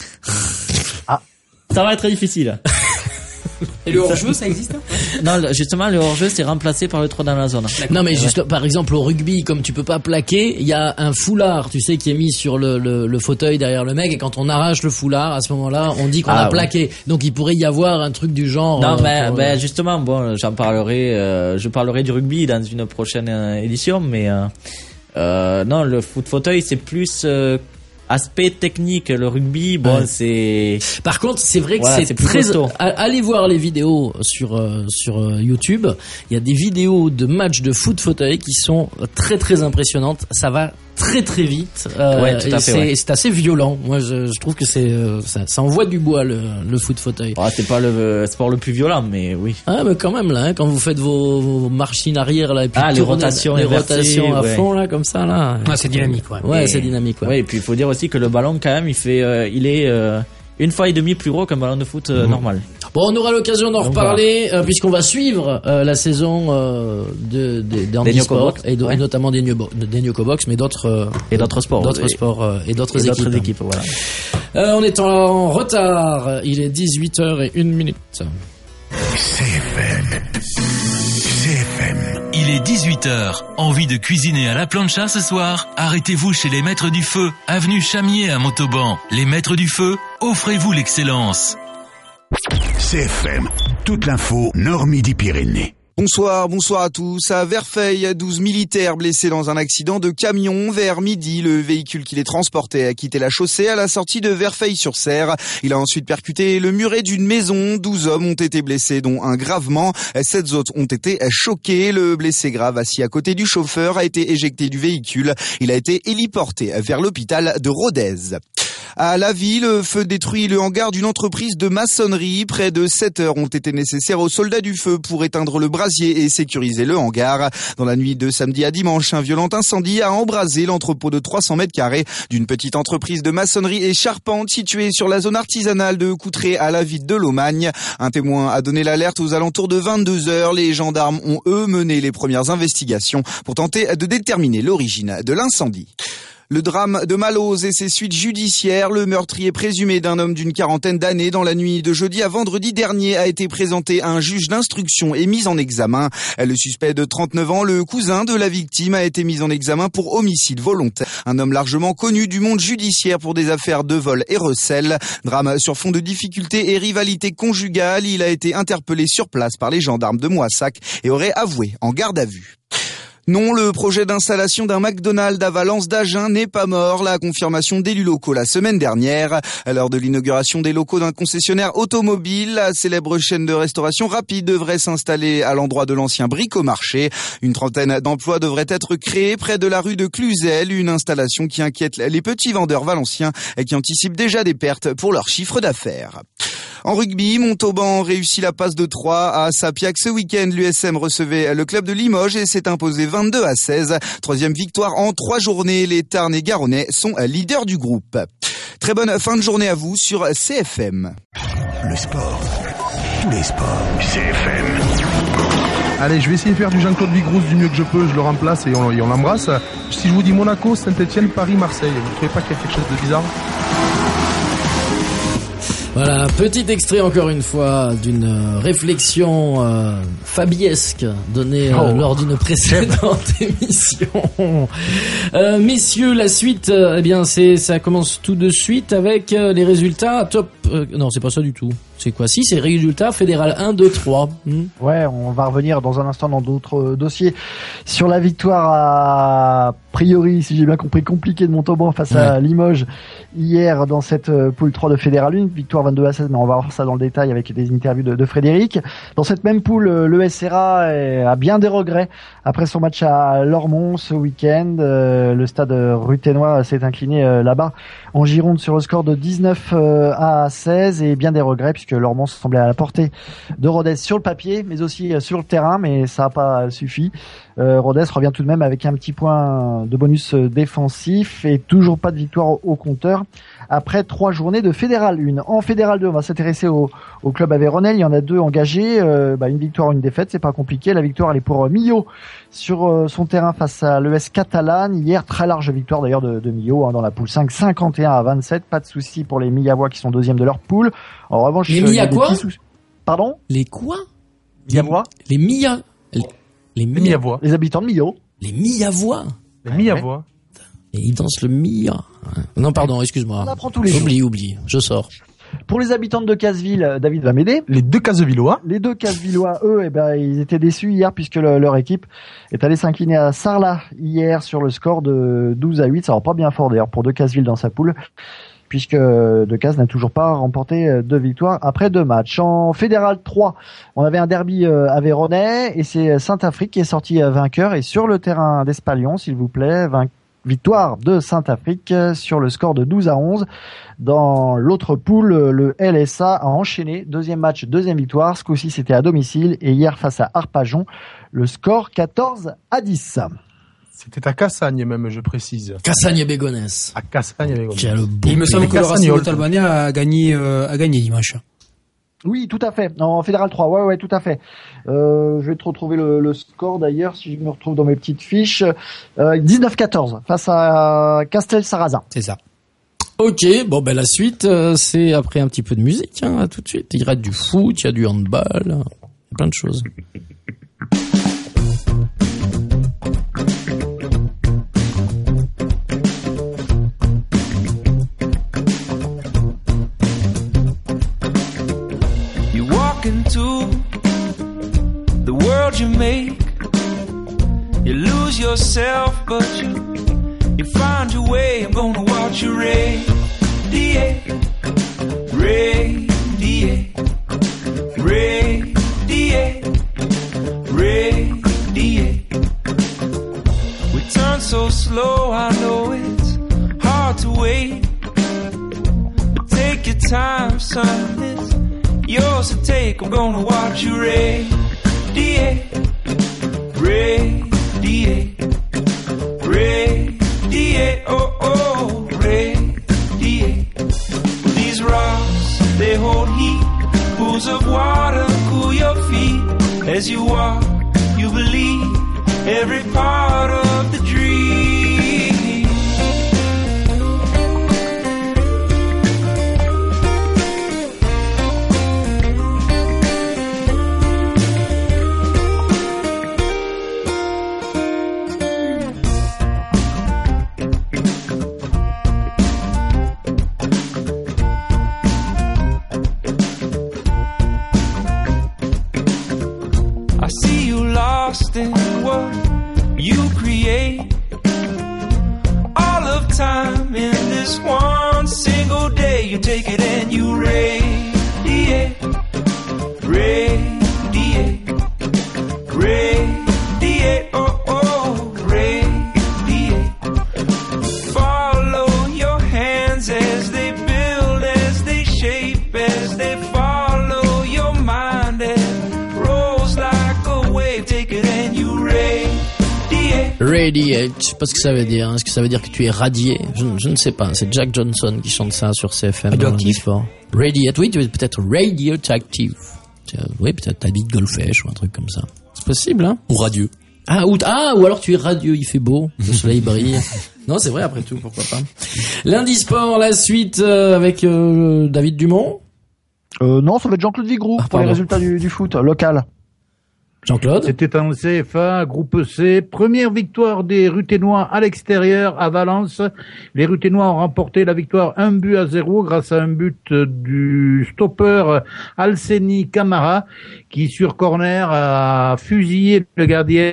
Ça va être très difficile. Et le hors-jeu, ça existe? Non, justement, le hors-jeu, c'est remplacé par le 3 dans la zone. Non, mais juste, par exemple, au rugby, comme tu peux pas plaquer, il y a un foulard, tu sais, qui est mis sur le fauteuil derrière le mec, et quand on arrache le foulard, à ce moment-là, on dit qu'on a plaqué. Donc, il pourrait y avoir un truc du genre. Non, mais justement, bon, je parlerai du rugby dans une prochaine édition, mais non, le foot fauteuil, c'est plus aspect technique. Le rugby, bon, c'est. Par contre, c'est vrai que voilà, c'est très. Allez voir les vidéos sur YouTube. Il y a des vidéos de matchs de foot fauteuil qui sont très très impressionnantes. Ça va très très vite. Tout à fait, c'est assez violent. Moi, je trouve que ça envoie du bois le foot fauteuil. C'est pas le sport le plus violent, mais oui. Ah, mais quand même là, quand vous faites vos marchines arrière là, et puis les rotations à fond là, comme ça là. Ouais, c'est dynamique, ouais. Ouais, c'est dynamique, ouais. Ouais, et puis il faut dire aussi que le ballon quand même, il est une fois et demie plus gros qu'un ballon de foot normal. Bon, on aura l'occasion d'en reparler puisqu'on va suivre la saison des handisports et notamment des Nyoco Box, mais d'autres sports et d'autres équipes. Voilà. On est en retard. Il est 18h01. CFM, il Il est 18h. Envie de cuisiner à la plancha ce soir? Arrêtez-vous chez les Maîtres du Feu, avenue Chamier à Montauban. Les Maîtres du Feu, offrez-vous l'excellence. CFM, toute l'info Nord-Midi-Pyrénées. Bonsoir à tous. À Verfeil, 12 militaires blessés dans un accident de camion. Vers midi, le véhicule qui les transportait a quitté la chaussée à la sortie de Verfeil-sur-Serre. Il a ensuite percuté le muret d'une maison. 12 hommes ont été blessés, dont un gravement. 7 autres ont été choqués. Le blessé grave assis à côté du chauffeur a été éjecté du véhicule. Il a été héliporté vers l'hôpital de Rodez. À la ville, le feu détruit le hangar d'une entreprise de maçonnerie. Près de 7 heures ont été nécessaires aux soldats du feu pour éteindre le brasier et sécuriser le hangar. Dans la nuit de samedi à dimanche, un violent incendie a embrasé l'entrepôt de 300 mètres carrés d'une petite entreprise de maçonnerie et charpente située sur la zone artisanale de Coutray à la ville de Lomagne. Un témoin a donné l'alerte aux alentours de 22 heures. Les gendarmes ont, eux, mené les premières investigations pour tenter de déterminer l'origine de l'incendie. Le drame de Malose et ses suites judiciaires. Le meurtrier présumé d'un homme d'une quarantaine d'années dans la nuit de jeudi à vendredi dernier a été présenté à un juge d'instruction et mis en examen. Le suspect de 39 ans, le cousin de la victime, a été mis en examen pour homicide volontaire. Un homme largement connu du monde judiciaire pour des affaires de vol et recel. Drame sur fond de difficultés et rivalité conjugale. Il a été interpellé sur place par les gendarmes de Moissac et aurait avoué en garde à vue. Non, le projet d'installation d'un McDonald's à Valence d'Agen n'est pas mort. La confirmation d'élus locaux la semaine dernière. À l'heure de l'inauguration des locaux d'un concessionnaire automobile, la célèbre chaîne de restauration rapide devrait s'installer à l'endroit de l'ancien Bricomarché. Une trentaine d'emplois devraient être créés près de la rue de Cluzel. Une installation qui inquiète les petits vendeurs valenciens et qui anticipent déjà des pertes pour leur chiffre d'affaires. En rugby, Montauban réussit la passe de 3 à Sapiac ce week-end. L'USM recevait le club de Limoges et s'est imposé 22-16. Troisième victoire en 3 journées. Les Tarn et Garonnais sont leaders du groupe. Très bonne fin de journée à vous sur CFM. Le sport. Tous les sports. CFM. Allez, je vais essayer de faire du Jean-Claude Vigrousse du mieux que je peux. Je le remplace et on l'embrasse. Si je vous dis Monaco, Saint-Etienne, Paris, Marseille, vous ne trouvez pas qu'il y a quelque chose de bizarre ? Voilà, petit extrait encore une fois d'une réflexion fabiesque donnée lors d'une précédente émission. Messieurs, la suite, eh bien ça commence tout de suite avec les résultats top. Non, c'est pas ça du tout. C'est quoi? Si, c'est résultats fédéral 1, 2, 3. Ouais, on va revenir dans un instant dans d'autres dossiers sur la victoire a priori, si j'ai bien compris, compliquée de Montauban face à Limoges hier dans cette poule 3 de fédéral 1, victoire 22-16, mais on va voir ça dans le détail avec des interviews de Frédéric. Dans cette même poule, le SRA a bien des regrets après son match à Lormont ce week-end. Le stade ruthénois s'est incliné là-bas en Gironde sur le score de 19-16 et bien des regrets puisque Lormont semblait à la portée de Rodez sur le papier mais aussi sur le terrain, mais ça n'a pas suffi. Rodez revient tout de même avec un petit point de bonus défensif et toujours pas de victoire au compteur après 3 journées de fédéral 1. En fédéral 2, on va s'intéresser au club aveyronais. Il y en a 2 engagés, une victoire, une défaite, c'est pas compliqué. La victoire elle est pour Millau sur son terrain face à l'ES Catalane. Hier, très large victoire d'ailleurs de Millau dans la poule 5, 51-27. Pas de souci pour les Millavois qui sont deuxièmes de leur poule. En revanche, les Millavois. Pardon? Les quoi? Millavois? Les Millavois. Les habitants de Millau. Les Millavois. Les Millavois. Et ils dansent le Milla. Non, pardon, excuse-moi. On apprend tous les jours. Oublie, je sors. Pour les habitants de Casseville, David va m'aider. Les 2 Cassevillois. Les 2 Cassevillois, eux, ils étaient déçus hier puisque leur équipe est allée s'incliner à Sarlat hier sur le score de 12-8. Ça va pas bien fort d'ailleurs pour 2 Casseville dans sa poule, puisque Decazes n'a toujours pas remporté de victoire après 2 matchs. En fédéral 3, on avait un derby aveyronnais et c'est Saint-Afrique qui est sorti vainqueur et sur le terrain d'Espalion, s'il vous plaît, victoire de Saint-Afrique sur le score de 12-11. Dans l'autre poule, le LSA a enchaîné. 2e match, 2e victoire. Ce coup-ci, c'était à domicile. Et hier, face à Arpajon, le score 14-10. C'était à Cassagne même, je précise. Cassagne-Bégonesse. À Cassagne-Bégonesse. Il me semble que le Racing Talbania a gagné dimanche. Oui, tout à fait. En fédéral 3, ouais, tout à fait. Je vais te retrouver le score d'ailleurs, si je me retrouve dans mes petites fiches. 19-14 face à Castel-Sarrazin. C'est ça. Ok, bon ben la suite, c'est après un petit peu de musique, hein, tout de suite. Il y a du foot, il y a du handball, il y a plein de choses. to the world you make. You lose yourself, but you find your way. I'm gonna watch you radiate, radiate, radiate, radiate. We turn so slow, I know it's hard to wait. But take your time, son, it's yours to take. I'm gonna watch you radiate, radiate, radiate, oh, oh, radiate. These rocks, they hold heat. Pools of water cool your feet. As you walk, you believe every part of the dream. I see you lost in what you create. All of time in this one single day. You take it and you radiate, radiate, radiate, oh, oh, radiate. Follow your hands as they build, as they shape, as they follow your mind and rolls like a wave. Take it and you radiate. Radiate, je sais pas ce que ça veut dire. Est-ce que ça veut dire que tu es radié? Je ne sais pas. C'est Jack Johnson qui chante ça sur CFM. Radioactif. Radiate, oui, tu es peut-être radioactive. Oui, peut-être t'habites Golfech ou un truc comme ça. C'est possible, hein? Ou radieux. Ou alors tu es radieux, il fait beau, le soleil brille. Non, c'est vrai, après tout, pourquoi pas. Lundi Sport, la suite avec David Dumont. Non, ça va être Jean-Claude Vigroux pour les résultats du foot local. Jean-Claude. C'était en CFA, groupe C. Première victoire des Ruténois à l'extérieur, à Valence. Les Ruténois ont remporté la victoire 1-0 grâce à un but du stopper Alseni Camara, qui sur corner a fusillé le gardien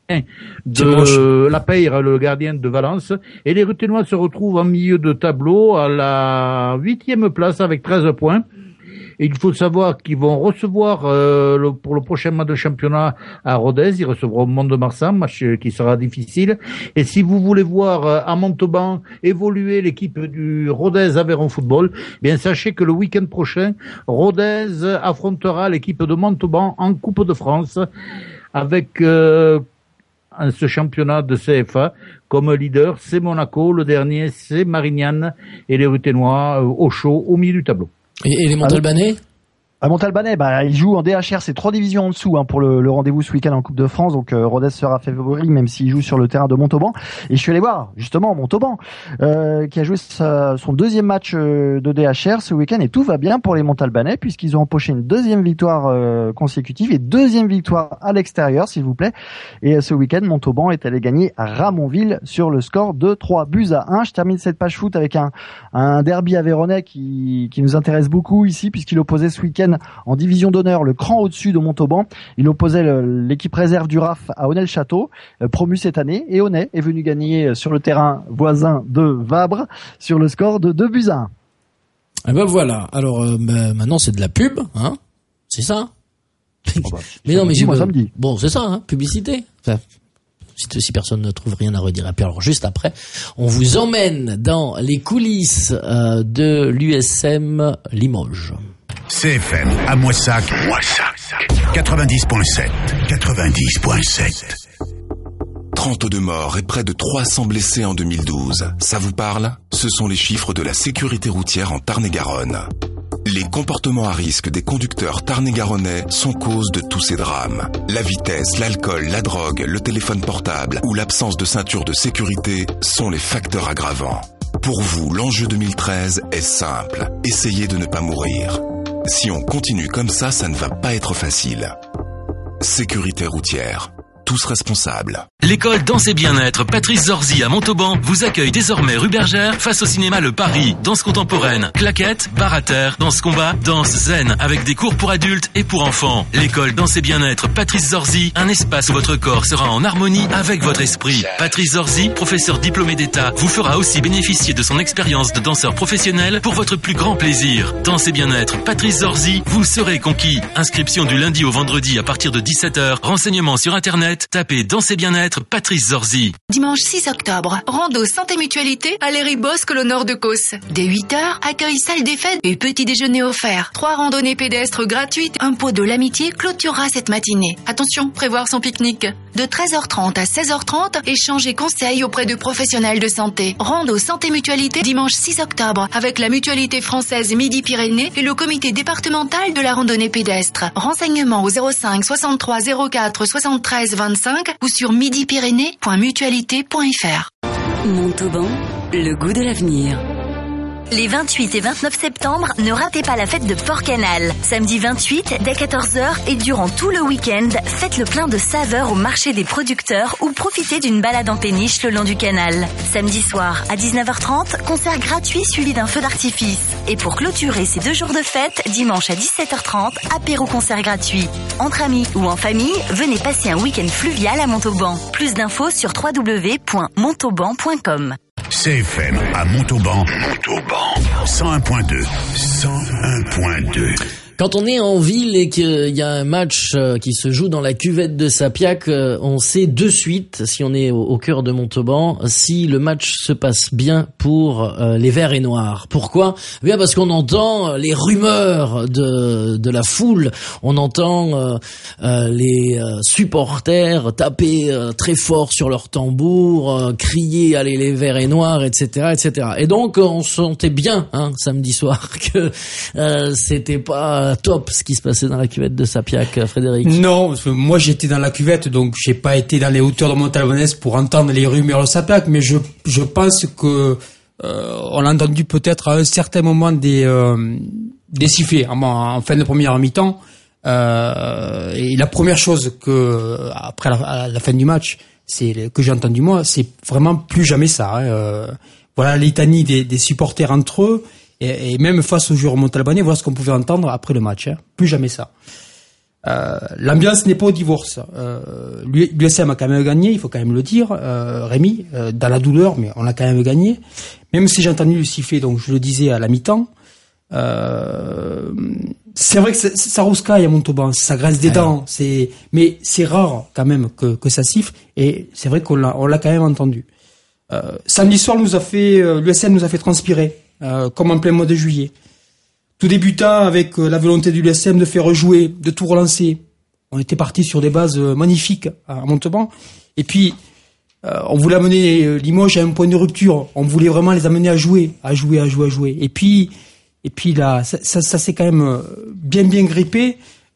de la Peyre, le gardien de Valence. Et les Ruténois se retrouvent en milieu de tableau à la 8e place avec 13 points. Et il faut savoir qu'ils vont recevoir pour le prochain match de championnat à Rodez, ils recevront Mont-de-Marsan, match qui sera difficile. Et si vous voulez voir à Montauban évoluer l'équipe du Rodez Aveyron Football, bien sachez que le week-end prochain, Rodez affrontera l'équipe de Montauban en Coupe de France avec ce championnat de CFA. Comme leader, c'est Monaco, le dernier c'est Marignane et les Ruténois au chaud au milieu du tableau. Et les Montalbanais? Montalbanais, ils jouent en DHR, c'est 3 divisions en dessous pour le rendez-vous ce week-end en Coupe de France. Donc Rodez sera favori même s'il joue sur le terrain de Montauban. Et je suis allé voir justement Montauban qui a joué son deuxième match de DHR ce week-end et tout va bien pour les Montalbanais puisqu'ils ont empoché une deuxième victoire consécutive et deuxième victoire à l'extérieur s'il vous plaît. Et ce week-end Montauban est allé gagner à Ramonville sur le score de 3-1. Je termine cette page foot avec un derby aveyronnais qui nous intéresse beaucoup ici puisqu'il opposait ce week-end en division d'honneur le cran au-dessus de Montauban. Il opposait l'équipe réserve du RAF à Aunay-le-Château, promu cette année, et Aunay est venu gagner sur le terrain voisin de Vabre sur le score de 2-1. Et ben voilà. Alors maintenant c'est de la pub, hein? C'est ça? Mais non, mais samedi. Bon, c'est ça, hein? Publicité. Enfin, si personne ne trouve rien à redire. Et puis alors juste après, on vous emmène dans les coulisses de l'USM Limoges. CFM à Moissac, 90.7, 90.7. 32 morts et près de 300 blessés en 2012. Ça vous parle? Ce sont les chiffres de la sécurité routière en Tarn-et-Garonne. Les comportements à risque des conducteurs tarn-et-garonnais sont cause de tous ces drames. La vitesse, l'alcool, la drogue, le téléphone portable ou l'absence de ceinture de sécurité sont les facteurs aggravants. Pour vous, l'enjeu 2013 est simple. Essayez de ne pas mourir. Si on continue comme ça ne va pas être facile. Sécurité routière. tous responsables. L'école Danse et Bien-être Patrice Zorzi à Montauban vous accueille désormais rue Bergère face au cinéma Le Paris. Danse contemporaine, claquettes, bar à terre, danse combat, danse zen avec des cours pour adultes et pour enfants. L'école Danse et Bien-être Patrice Zorzi, un espace où votre corps sera en harmonie avec votre esprit. Patrice Zorzi, professeur diplômé d'État, vous fera aussi bénéficier de son expérience de danseur professionnel pour votre plus grand plaisir. Danse et Bien-être Patrice Zorzi, vous serez conquis. Inscription du lundi au vendredi à partir de 17h. Renseignements sur internet, tapez Danse et Bien-être Patrice Zorzi. Dimanche 6 octobre, rando santé mutualité à l'Éribosque, le nord de Causse. Dès 8h, accueil salle des fêtes et petit déjeuner offert. 3 randonnées pédestres gratuites. Un pot de l'amitié clôturera cette matinée. Attention, prévoir son pique-nique. De 13h30 à 16h30, échange et conseils auprès de professionnels de santé. Rando santé mutualité dimanche 6 octobre avec la mutualité française Midi-Pyrénées et le comité départemental de la randonnée pédestre. Renseignements au 05 63 04 73 25 ou sur midipyrénées.mutualité.fr. Montauban, le goût de l'avenir. Les 28 et 29 septembre, ne ratez pas la fête de Port-Canal. Samedi 28, dès 14h et durant tout le week-end, faites le plein de saveurs au marché des producteurs ou profitez d'une balade en péniche le long du canal. Samedi soir, à 19h30, concert gratuit suivi d'un feu d'artifice. Et pour clôturer ces 2 jours de fête, dimanche à 17h30, apéro-concert gratuit. Entre amis ou en famille, venez passer un week-end fluvial à Montauban. Plus d'infos sur www.montauban.com. CFM à Montauban. 101.2. 101.2. Quand on est en ville et qu'il y a un match qui se joue dans la cuvette de Sapiac, on sait de suite, si on est au cœur de Montauban, si le match se passe bien pour les Verts et Noirs. Pourquoi ? Bien parce qu'on entend les rumeurs de la foule, on entend les supporters taper très fort sur leur tambour, crier allez les Verts et Noirs, etc., etc. Et donc on sentait bien, samedi soir, que c'était pas top ce qui se passait dans la cuvette de Sapiac, Frédéric. Non, moi j'étais dans la cuvette, donc j'ai pas été dans les hauteurs de Montalbonnès pour entendre les rumeurs de Sapiac, mais je pense que on a entendu peut-être à un certain moment des sifflets en fin de première mi-temps. Et la première chose que après la fin du match, que j'ai entendu moi, c'est vraiment plus jamais ça. Voilà la litanie des supporters entre eux. Et même face aux joueurs montalbanais, voilà ce qu'on pouvait entendre après le match. Plus jamais ça. L'ambiance n'est pas au divorce. L'USM a quand même gagné, il faut quand même le dire. Rémi, dans la douleur, mais on a quand même gagné. Même si j'ai entendu le sifflet, donc je le disais à la mi-temps. C'est vrai que ça rouscaille à Montauban, ça grince des dents. Mais c'est rare quand même que ça siffle. Et c'est vrai qu'on l'a quand même entendu. Samedi soir, l'USM nous a fait transpirer. Comme en plein mois de juillet. Tout débutant avec la volonté de l'USM de faire rejouer, de tout relancer. On était parti sur des bases magnifiques à Montauban. Et puis, on voulait amener Limoges à un point de rupture. On voulait vraiment les amener à jouer. Et puis là, ça s'est quand même bien grippé.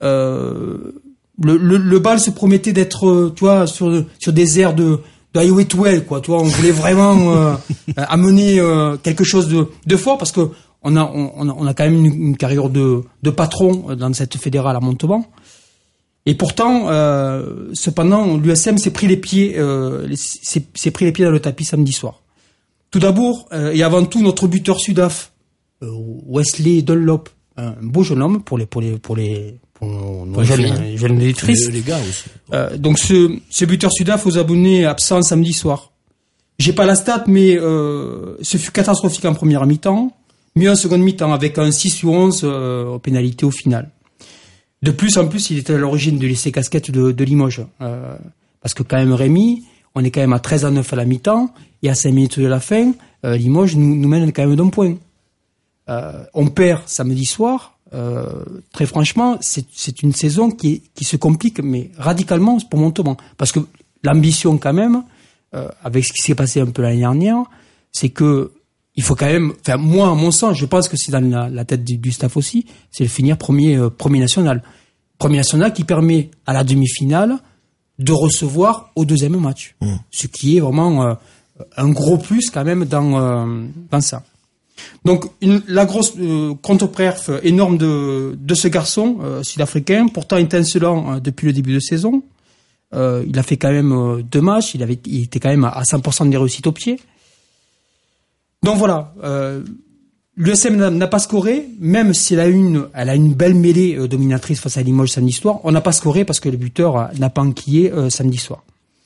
Le bal se promettait d'être, tu vois, sur des airs de Highway to Hell, quoi. Tu vois, on voulait vraiment amener quelque chose de fort parce que on a quand même une carrière de patron dans cette fédérale à Montauban. Et pourtant, cependant, l'USM s'est pris les pieds dans le tapis samedi soir. Tout d'abord et avant tout, notre buteur Sudaf, Wesley Dunlop, un beau jeune homme pour les jeunes électrices. Les gars aussi. Donc ce buteur Sudaf aux abonnés absent samedi soir. J'ai pas la stat, mais ce fut catastrophique en première mi-temps, mieux en seconde mi-temps avec un 6/11 aux pénalités au final. De plus en plus, il était à l'origine de l'essai casquette de Limoges. Parce que quand même Rémi, on est quand même à 13-9 à la mi-temps et à 5 minutes de la fin, Limoges nous mène quand même d'un point. On perd samedi soir. Très franchement, c'est une saison qui se complique, mais radicalement pour Montauban. Parce que l'ambition quand même, avec ce qui s'est passé un peu l'année dernière, c'est que il faut quand même, enfin moi à mon sens, je pense que c'est dans la tête du staff aussi, c'est de finir premier national. Premier national qui permet à la demi-finale de recevoir au deuxième match. Ce qui est vraiment un gros plus quand même dans ça. Donc la grosse contre-perf énorme de ce garçon sud-africain, pourtant étincelant depuis le début de saison. Il a fait quand même 2 matchs. Il était quand même à 100% des réussites au pied. Donc voilà. L'USM n'a pas scoré, même si elle a une belle mêlée dominatrice face à Limoges samedi soir. On n'a pas scoré parce que le buteur n'a pas enquillé samedi soir.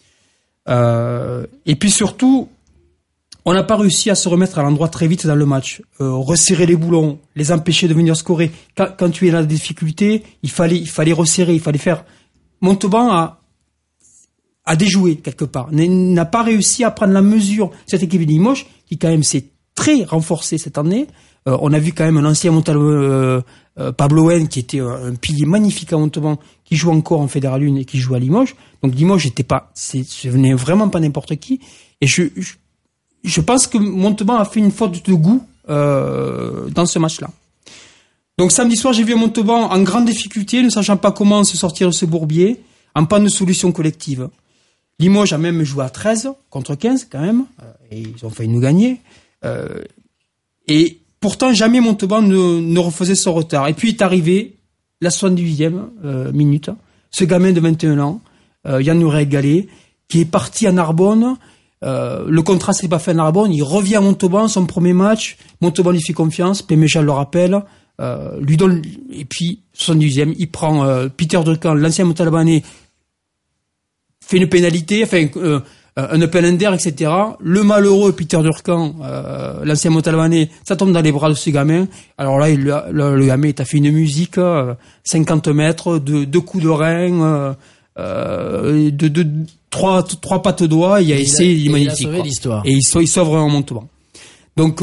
Et puis surtout, on n'a pas réussi à se remettre à l'endroit très vite dans le match. Resserrer les boulons, les empêcher de venir scorer. Quand tu es dans la difficulté, il fallait resserrer, il fallait faire. Montauban a déjoué quelque part. N'a pas réussi à prendre la mesure. Cette équipe de Limoges, qui quand même s'est très renforcée cette année. On a vu quand même un ancien Montalban, Pablo Hen, qui était un pilier magnifique à Montauban, qui joue encore en Fédéral 1 et qui joue à Limoges. Donc Limoges ce venait vraiment pas n'importe qui. Et je pense que Montauban a fait une faute de goût dans ce match-là. Donc samedi soir, j'ai vu Montauban en grande difficulté, ne sachant pas comment se sortir de ce bourbier, en panne de solution collective. Limoges a même joué à 13 contre 15 quand même, et ils ont failli nous gagner. Et pourtant, jamais Montauban ne refaisait son retard. Et puis est arrivé la 78e minute, ce gamin de 21 ans, Yann Gallet, qui est parti à Narbonne. Le contrat s'est pas fait à Narbonne, il revient à Montauban, son premier match. Montauban lui fait confiance, Péméchal le rappelle, lui donne, et puis 78e, il prend Peter Drucan, l'ancien Montalbanais, fait une pénalité, enfin un open ender, etc. Le malheureux Peter Drucan, l'ancien Montalbanais, ça tombe dans les bras de ce gamin. Alors là, le gamin t'a fait une musique, 50 mètres, deux coups de rein, trois pattes doigts, il a essayé, il est magnifique. Il a sauvé l'histoire. Et il sauve vraiment Montauban. Donc,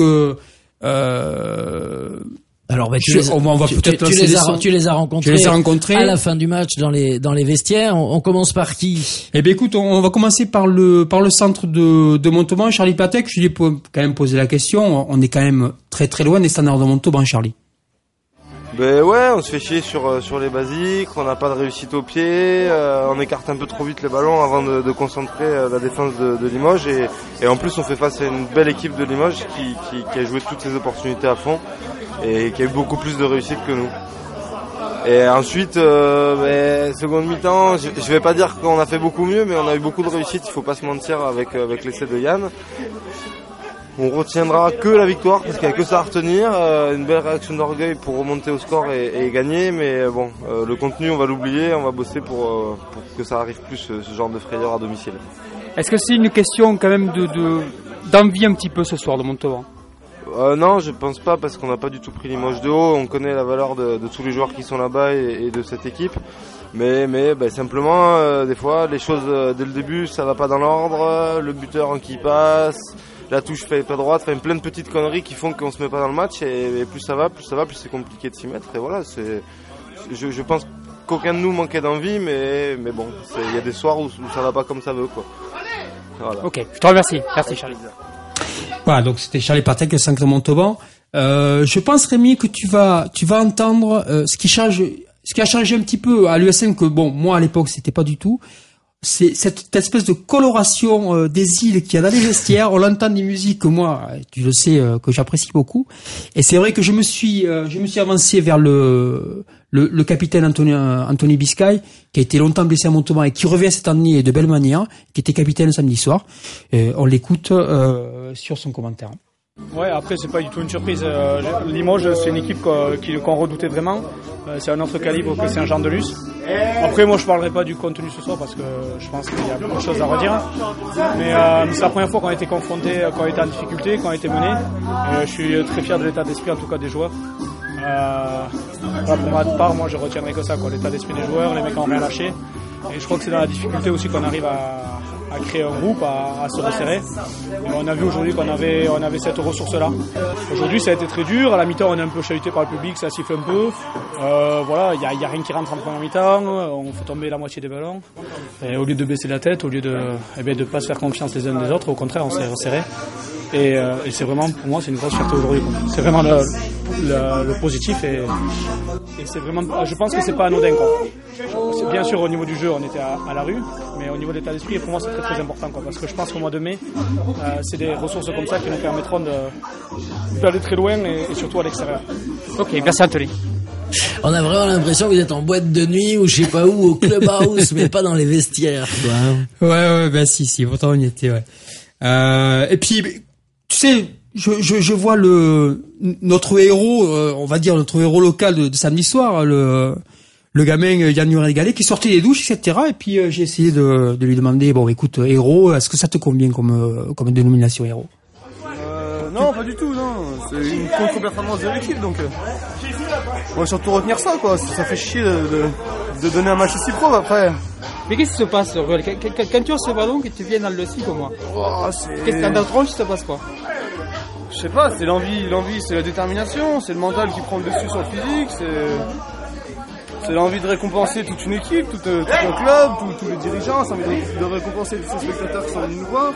alors, on va peut-être tu les as rencontrés à la fin du match dans les vestiaires. On commence par qui? Eh ben écoute, on va commencer par le centre de Montauban, Charlie Patek. Je lui ai quand même posé la question. On est quand même très très loin des standards de Montauban, Charlie. Ben ouais, on se fait chier sur les basiques, on n'a pas de réussite au pied, on écarte un peu trop vite les ballons avant de concentrer la défense de Limoges et en plus on fait face à une belle équipe de Limoges qui a joué toutes ses opportunités à fond et qui a eu beaucoup plus de réussite que nous. Et ensuite, seconde mi-temps, je vais pas dire qu'on a fait beaucoup mieux, mais on a eu beaucoup de réussite, il faut pas se mentir avec l'essai de Yann. On retiendra que la victoire parce qu'il n'y a que ça à retenir, une belle réaction d'orgueil pour remonter au score et gagner, mais bon, le contenu on va l'oublier, on va bosser pour que ça arrive plus ce genre de frayeur à domicile. Est-ce que c'est une question quand même d'envie un petit peu ce soir de Montauban? Non, je pense pas parce qu'on n'a pas du tout pris Limoges de haut, on connaît la valeur de tous les joueurs qui sont là-bas et de cette équipe. Mais simplement, des fois, les choses dès le début, ça va pas dans l'ordre, le buteur qui passe, la touche fait pas droite, enfin plein de petites conneries qui font qu'on se met pas dans le match et plus ça va, plus c'est compliqué de s'y mettre et voilà, je pense qu'aucun de nous manquait d'envie mais bon, il y a des soirs où ça va pas comme ça veut quoi. Voilà. Ok, je te remercie. Merci Charlie. Voilà, donc c'était Charlie Patek, le 5 de Montauban. Je pense Rémi que tu vas entendre ce qui a changé un petit peu à l'USM que bon, moi à l'époque c'était pas du tout. C'est cette espèce de coloration des îles qu'il y a dans les vestiaires. On entend des musiques que moi, tu le sais, que j'apprécie beaucoup. Et c'est vrai que je me suis avancé vers le capitaine Anthony Biscay, qui a été longtemps blessé à Montauban et qui revient cette année de belle manière, qui était capitaine samedi soir. On l'écoute sur son commentaire. Ouais, après c'est pas du tout une surprise. Limoges, c'est une équipe qu'on redoutait vraiment. C'est un autre calibre que Saint-Jean-de-Luz. Après, moi je parlerai pas du contenu ce soir parce que je pense qu'il y a beaucoup de choses à redire. Mais c'est la première fois qu'on a été confronté, qu'on a été en difficulté, qu'on a été mené. Je suis très fier de l'état d'esprit en tout cas des joueurs. Pour ma part, moi je retiendrai que ça, quoi, l'état d'esprit des joueurs, les mecs ont rien lâché. Et je crois que c'est dans la difficulté aussi qu'on arrive à créer un groupe, à se resserrer. Et on a vu aujourd'hui qu'on avait cette ressource-là. Aujourd'hui, ça a été très dur. À la mi-temps, on est un peu chahuté par le public, ça siffle un peu. Voilà, il y a rien qui rentre en première mi-temps. On fait tomber la moitié des ballons. Et au lieu de baisser la tête, au lieu de pas se faire confiance les uns des autres, au contraire, on s'est resserré. Et c'est vraiment, pour moi, c'est une grosse fierté aujourd'hui. C'est vraiment le positif et c'est vraiment, je pense que c'est pas anodin, quoi. Bien sûr, au niveau du jeu, on était à la rue, mais au niveau de l'état d'esprit, pour moi, c'est très très important, quoi, parce que je pense qu'au mois de mai, c'est des ressources comme ça qui nous permettront d'aller très loin et surtout à l'extérieur. Ok, merci Anthony. On a vraiment l'impression que vous êtes en boîte de nuit ou je sais pas où, au clubhouse, mais pas dans les vestiaires, quoi. Ouais, ben si, pourtant on y était, ouais. Et puis, tu sais, je vois notre héros, on va dire notre héros local de samedi soir, le gamin Yann Nuret-Gallet qui sortait des douches, etc. Et puis j'ai essayé de lui demander, bon, écoute, héros, est-ce que ça te convient comme dénomination héros? Non, pas du tout, non. C'est une contre-performance de l'équipe, donc on va surtout retenir ça, quoi. Ça fait chier de donner un match aussi pro après. Mais qu'est-ce qui se passe, Ruel? Quand tu as ce ballon, que tu viens dans le 6 comme moi, qu'est-ce que t'as dans le tronche, il se passe quoi? Je sais pas, c'est l'envie, c'est la détermination, c'est le mental qui prend le dessus sur le physique, c'est l'envie de récompenser toute une équipe, tout un club, tous les dirigeants, c'est l'envie de récompenser tous ces spectateurs qui sont venus nous voir.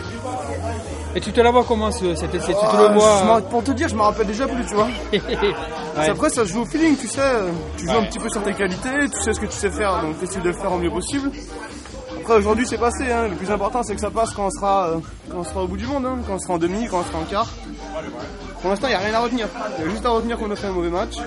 Et tu te la vois comment tu te le vois pour te dire, je me rappelle déjà plus, tu vois. Ouais. Après, ça se joue au feeling, tu sais. Tu joues un petit peu sur tes qualités, tu sais ce que tu sais faire, donc tu essaies de le faire au mieux possible. Après, aujourd'hui, c'est passé. Hein. Le plus important, c'est que ça passe quand on sera au bout du monde, hein. Quand on sera en demi, quand on sera en quart. Pour l'instant, il n'y a rien à retenir. Il y a juste à retenir qu'on a fait un mauvais match.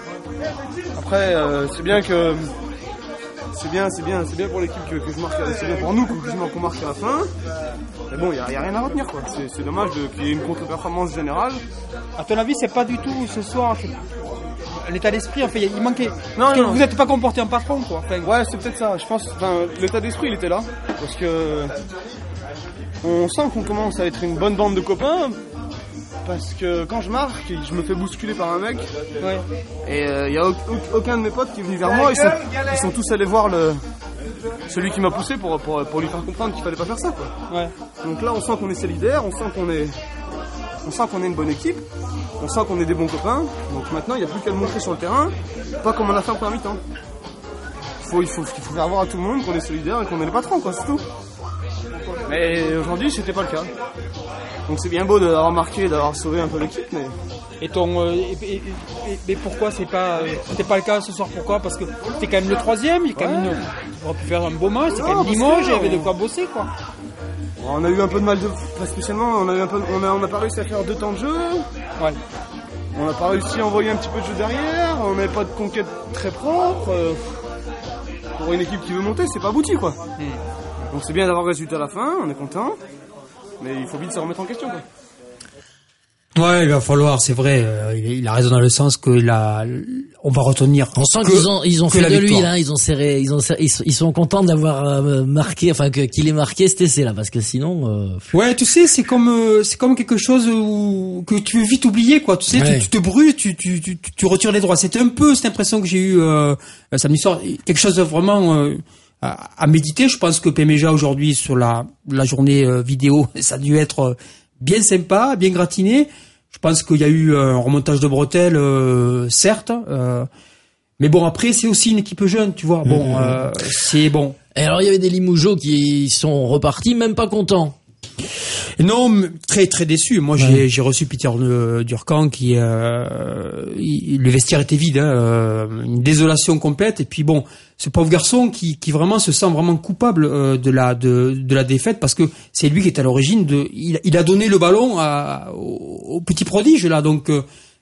Après, c'est bien que... C'est bien pour l'équipe que je marque, c'est bien pour nous qu'on marque à la fin. Mais bon, il n'y a rien à retenir, quoi. C'est dommage qu'il y ait une contre-performance générale. À ton avis, c'est pas du tout ce soir l'état d'esprit, en fait, il manquait. Non. Vous n'êtes pas comporté en patron, quoi. Enfin, ouais, c'est peut-être ça. Je pense, l'état d'esprit, il était là. Parce que on sent qu'on commence à être une bonne bande de copains. Parce que quand je marque, je me fais bousculer par un mec. Ouais. Et il n'y a aucun de mes potes qui est venu vers moi. Ils sont tous allés voir celui qui m'a poussé pour lui faire comprendre qu'il fallait pas faire ça, quoi. Ouais. Donc là, on sent qu'on est solidaires, on sent qu'on est une bonne équipe, on sent qu'on est des bons copains. Donc maintenant, il n'y a plus qu'à le montrer sur le terrain, pas comme on a fait en première mi-temps. Il faut faire voir à tout le monde qu'on est solidaires et qu'on est les patrons, quoi, c'est tout. Mais aujourd'hui, c'était pas le cas. Donc c'est bien beau d'avoir marqué, d'avoir sauvé un peu l'équipe, mais... Mais pourquoi c'était pas le cas ce soir? Pourquoi? Parce que t'es quand même le 3e, il y a quand même on aurait pu faire un beau match, c'est quand même Limoges, il y avait de quoi bosser, quoi. On a eu un peu de mal, pas spécialement, on a pas réussi à faire 2 temps de jeu. Ouais. On n'a pas réussi à envoyer un petit peu de jeu derrière, on n'avait pas de conquête très propre. Pour une équipe qui veut monter, c'est pas abouti, quoi. Donc c'est bien d'avoir le résultat à la fin, on est content. Mais il faut vite se remettre en question, quoi. Ouais, il va falloir, c'est vrai, il a raison dans le sens que on va retenir. On sent qu'ils ont fait de lui, là, ils sont contents d'avoir marqué, enfin qu'il ait marqué cet essai là, parce que sinon. Ouais, tu sais, c'est comme quelque chose que tu veux vite oublier, quoi. Tu sais, ouais. tu te brûles, tu retires les droits. C'était un peu cette impression que j'ai eue samedi soir, quelque chose de vraiment à méditer. Je pense que Péméja aujourd'hui sur la journée vidéo, ça a dû être bien sympa, bien gratiné. Je pense qu'il y a eu un remontage de bretelles, certes. Mais bon, après, c'est aussi une équipe jeune, tu vois. Bon, c'est bon. Et alors, il y avait des Limougeaux qui sont repartis, même pas contents. Non, très très déçu. Moi, j'ai reçu Peter Durcan qui le vestiaire était vide, hein, une désolation complète. Et puis bon, ce pauvre garçon qui vraiment se sent vraiment coupable de la défaite parce que c'est lui qui est à l'origine il a donné le ballon au petit prodige là. Donc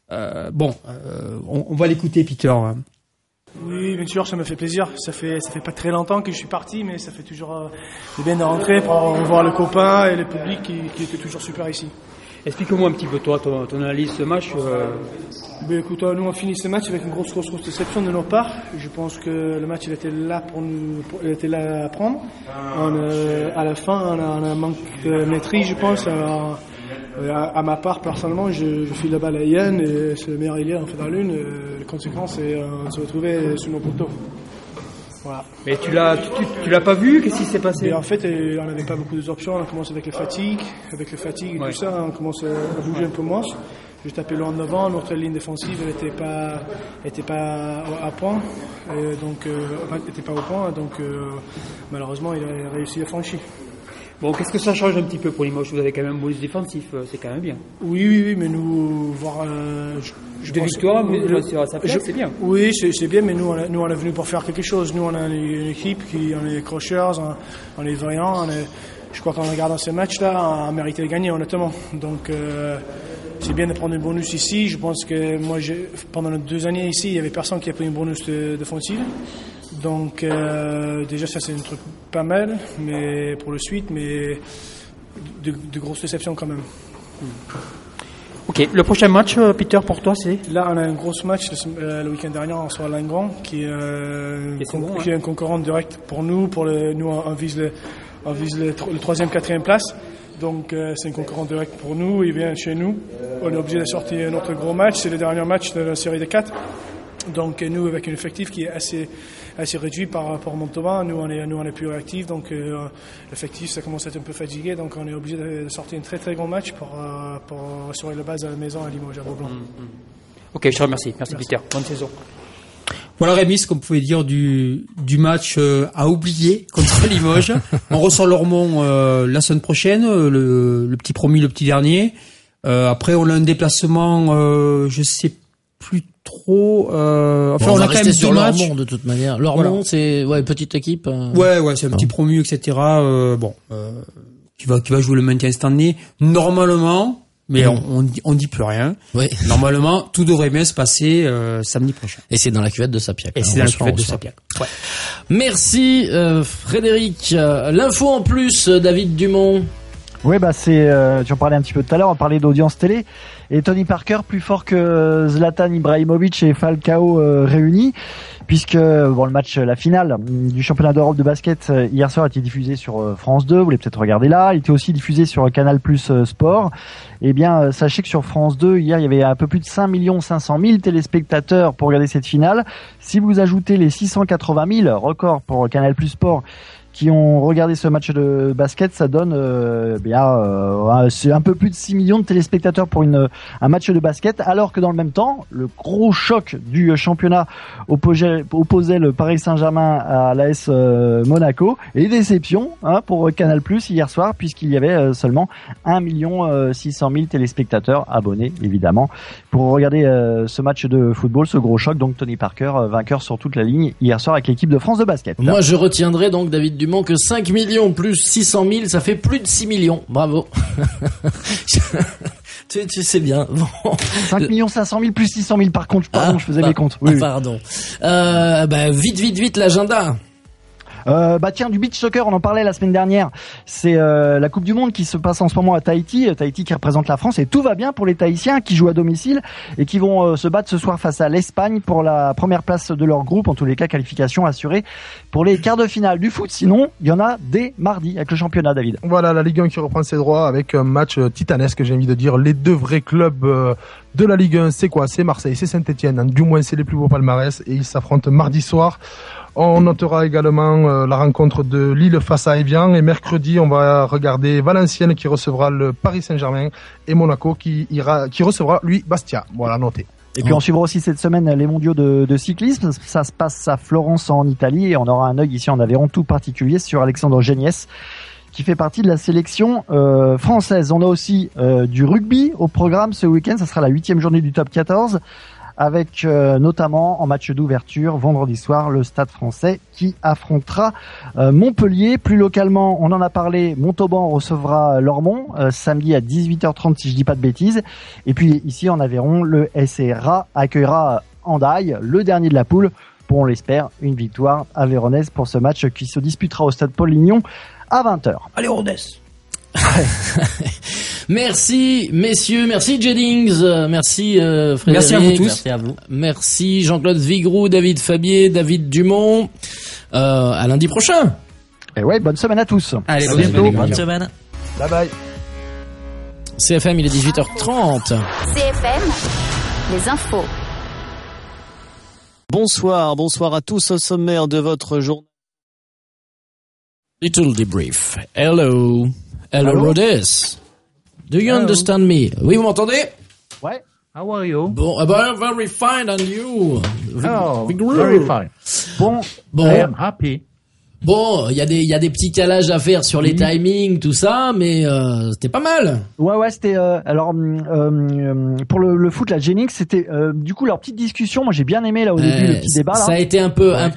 on va l'écouter, Peter. Oui, bien sûr, ça me fait plaisir. Ça fait pas très longtemps que je suis parti, mais ça fait toujours bien de rentrer pour voir le copain et le public qui était toujours super ici. Explique-moi un petit peu toi, ton analyse de ce match. Ben, écoute, nous on finit ce match avec une grosse déception de notre part. Je pense que le match il était là il était là à prendre. À la fin, on a un manque de maîtrise, je pense. À ma part, personnellement, je file la balle à Yann et c'est le meilleur ailier en fait dans l'une. La conséquence, c'est on se retrouvait sur nos poteaux. Voilà. Mais tu l'as pas vu? Qu'est-ce qui s'est passé? Et en fait, on n'avait pas beaucoup d'options. On a commencé avec les fatigues et tout ça. On commence à bouger un peu moins. Je tapais loin devant. Notre ligne défensive n'était pas à point, et donc n'était pas au point. Donc malheureusement, il a réussi à franchir. Bon, qu'est-ce que ça change un petit peu pour Limoges? Vous avez quand même un bonus défensif, c'est quand même bien. Oui, mais nous voir des victoires, c'est bien. Oui, c'est bien, mais nous on est venu pour faire quelque chose. Nous on a une équipe on est crocheurs, on est vaillants. Je crois qu'en regardant ces matchs-là, on a mérité de gagner honnêtement. Donc c'est bien de prendre un bonus ici. Je pense que moi, pendant les 2 années ici, il y avait personne qui a pris un bonus défensif. Donc déjà ça c'est un truc pas mal, mais pour le suite, mais de grosses déceptions quand même. Ok, le prochain match, Peter, pour toi, c'est? Là, on a un gros match le week-end dernier, on reçoit Langon, qui est un concurrent direct pour nous. Nous, on vise le 3e, 4e place. Donc, c'est un concurrent direct pour nous. Il vient chez nous. On est obligé de sortir un autre gros match. C'est le dernier match de la série de 4. Donc, nous, avec un effectif qui est assez réduit par rapport à Montauban, nous, on est plus réactifs. Donc, l'effectif, ça commence à être un peu fatigué. Donc, on est obligé de sortir un très, très grand match pour assurer la base à la maison à Limoges, à Beaublanc. Ok, je te remercie. Merci, Peter. Bonne saison. Voilà, Rémi, ce qu'on pouvait dire du match à oublier contre Limoges. On ressort Lormont la semaine prochaine, le petit promu, le petit dernier. Après, on a un déplacement, je sais plus trop. Enfin, on a va quand rester même sur 2 matchs. Lormont de toute manière. Lormont, Voilà. c'est petite équipe. Ouais, c'est un petit promu, etc. Qui va jouer le maintien cette année. Normalement. Mais on dit plus rien. Oui. Normalement, tout devrait bien se passer samedi prochain. Et c'est dans la cuvette de Sapiac. Et c'est dans la cuvette de Sapiac. Ouais. Merci Frédéric. L'info en plus, David Dumont. Oui, tu en parlais un petit peu tout à l'heure, on parlait d'audience télé. Et Tony Parker, plus fort que Zlatan Ibrahimovic et Falcao réunis, puisque le match, la finale du championnat d'Europe de basket hier soir a été diffusé sur France 2, vous l'avez peut-être regardé là, il était aussi diffusé sur Canal+ Sport. Eh bien, sachez que sur France 2, hier, il y avait un peu plus de 5 500 000 téléspectateurs pour regarder cette finale. Si vous ajoutez les 680 000 records pour Canal+ Sport qui ont regardé ce match de basket, ça donne c'est un peu plus de 6 millions de téléspectateurs pour un match de basket, alors que dans le même temps, le gros choc du championnat opposait le Paris Saint-Germain à l'AS Monaco, et déception pour Canal+ hier soir, puisqu'il y avait seulement 1 600 000 téléspectateurs abonnés, évidemment, pour regarder ce match de football, ce gros choc. Donc Tony Parker, vainqueur sur toute la ligne hier soir avec l'équipe de France de basket. Moi, je retiendrai donc, David Dumont, que 5 millions plus 600 000, ça fait plus de 6 millions. Bravo. tu sais bien. Bon. 5 500 000 plus 600 000, par contre, je faisais mes comptes. Oui. Pardon. Vite, l'agenda. Tiens, du beach soccer, on en parlait la semaine dernière. C'est la Coupe du Monde qui se passe en ce moment à Tahiti qui représente la France, et tout va bien pour les Tahitiens qui jouent à domicile et qui vont se battre ce soir face à l'Espagne pour la première place de leur groupe, en tous les cas qualification assurée pour les quarts de finale du foot. Sinon, il y en a dès mardi avec le championnat, David. Voilà, la Ligue 1 qui reprend ses droits avec un match titanesque, j'ai envie de dire. Les 2 vrais clubs de la Ligue 1, c'est quoi? C'est Marseille, c'est Saint-Etienne. Du moins, c'est les plus beaux palmarès, et ils s'affrontent mardi soir. On notera également la rencontre de Lille face à Evian, et mercredi on va regarder Valenciennes qui recevra le Paris Saint-Germain, et Monaco qui recevra lui Bastia. Voilà, noté. Et puis on suivra aussi cette semaine les mondiaux de cyclisme. Ça se passe à Florence en Italie, et on aura un œil ici en Aveyron tout particulier sur Alexandre Géniès, qui fait partie de la sélection française. On a aussi du rugby au programme ce week-end. Ça sera la 8e journée du top 14. Avec notamment en match d'ouverture vendredi soir le Stade Français qui affrontera Montpellier. Plus localement, on en a parlé, Montauban recevra Lormont samedi à 18h30 si je dis pas de bêtises. Et puis ici en Aveyron, le SRA accueillera Hendaye, le dernier de la poule, pour, on l'espère, une victoire aveyronnaise pour ce match qui se disputera au Stade Paul-Lignon à 20h. Allez, Rodez. Merci messieurs, merci Jennings, merci Frédéric, merci à vous tous, merci à vous, merci Jean-Claude Vigroux, David Fabier, David Dumont, à lundi prochain. Et ouais, bonne semaine à tous. Allez, bonne semaine. Bye bye. CFM, il est 18h30. CFM, les infos. Bonsoir à tous, au sommaire de votre journée. Little debrief. Hello Rodez. Do you understand me? Oui, vous m'entendez? Ouais. How are you? Bon, very fine, and you? Very fine. Bon. I am happy. Bon, il y a des petits calages à faire sur les timings, tout ça, mais c'était pas mal. Ouais, c'était alors pour le foot, la Jennings, c'était du coup leur petite discussion. Moi, j'ai bien aimé là au début le petit débat là. Ça a été un peu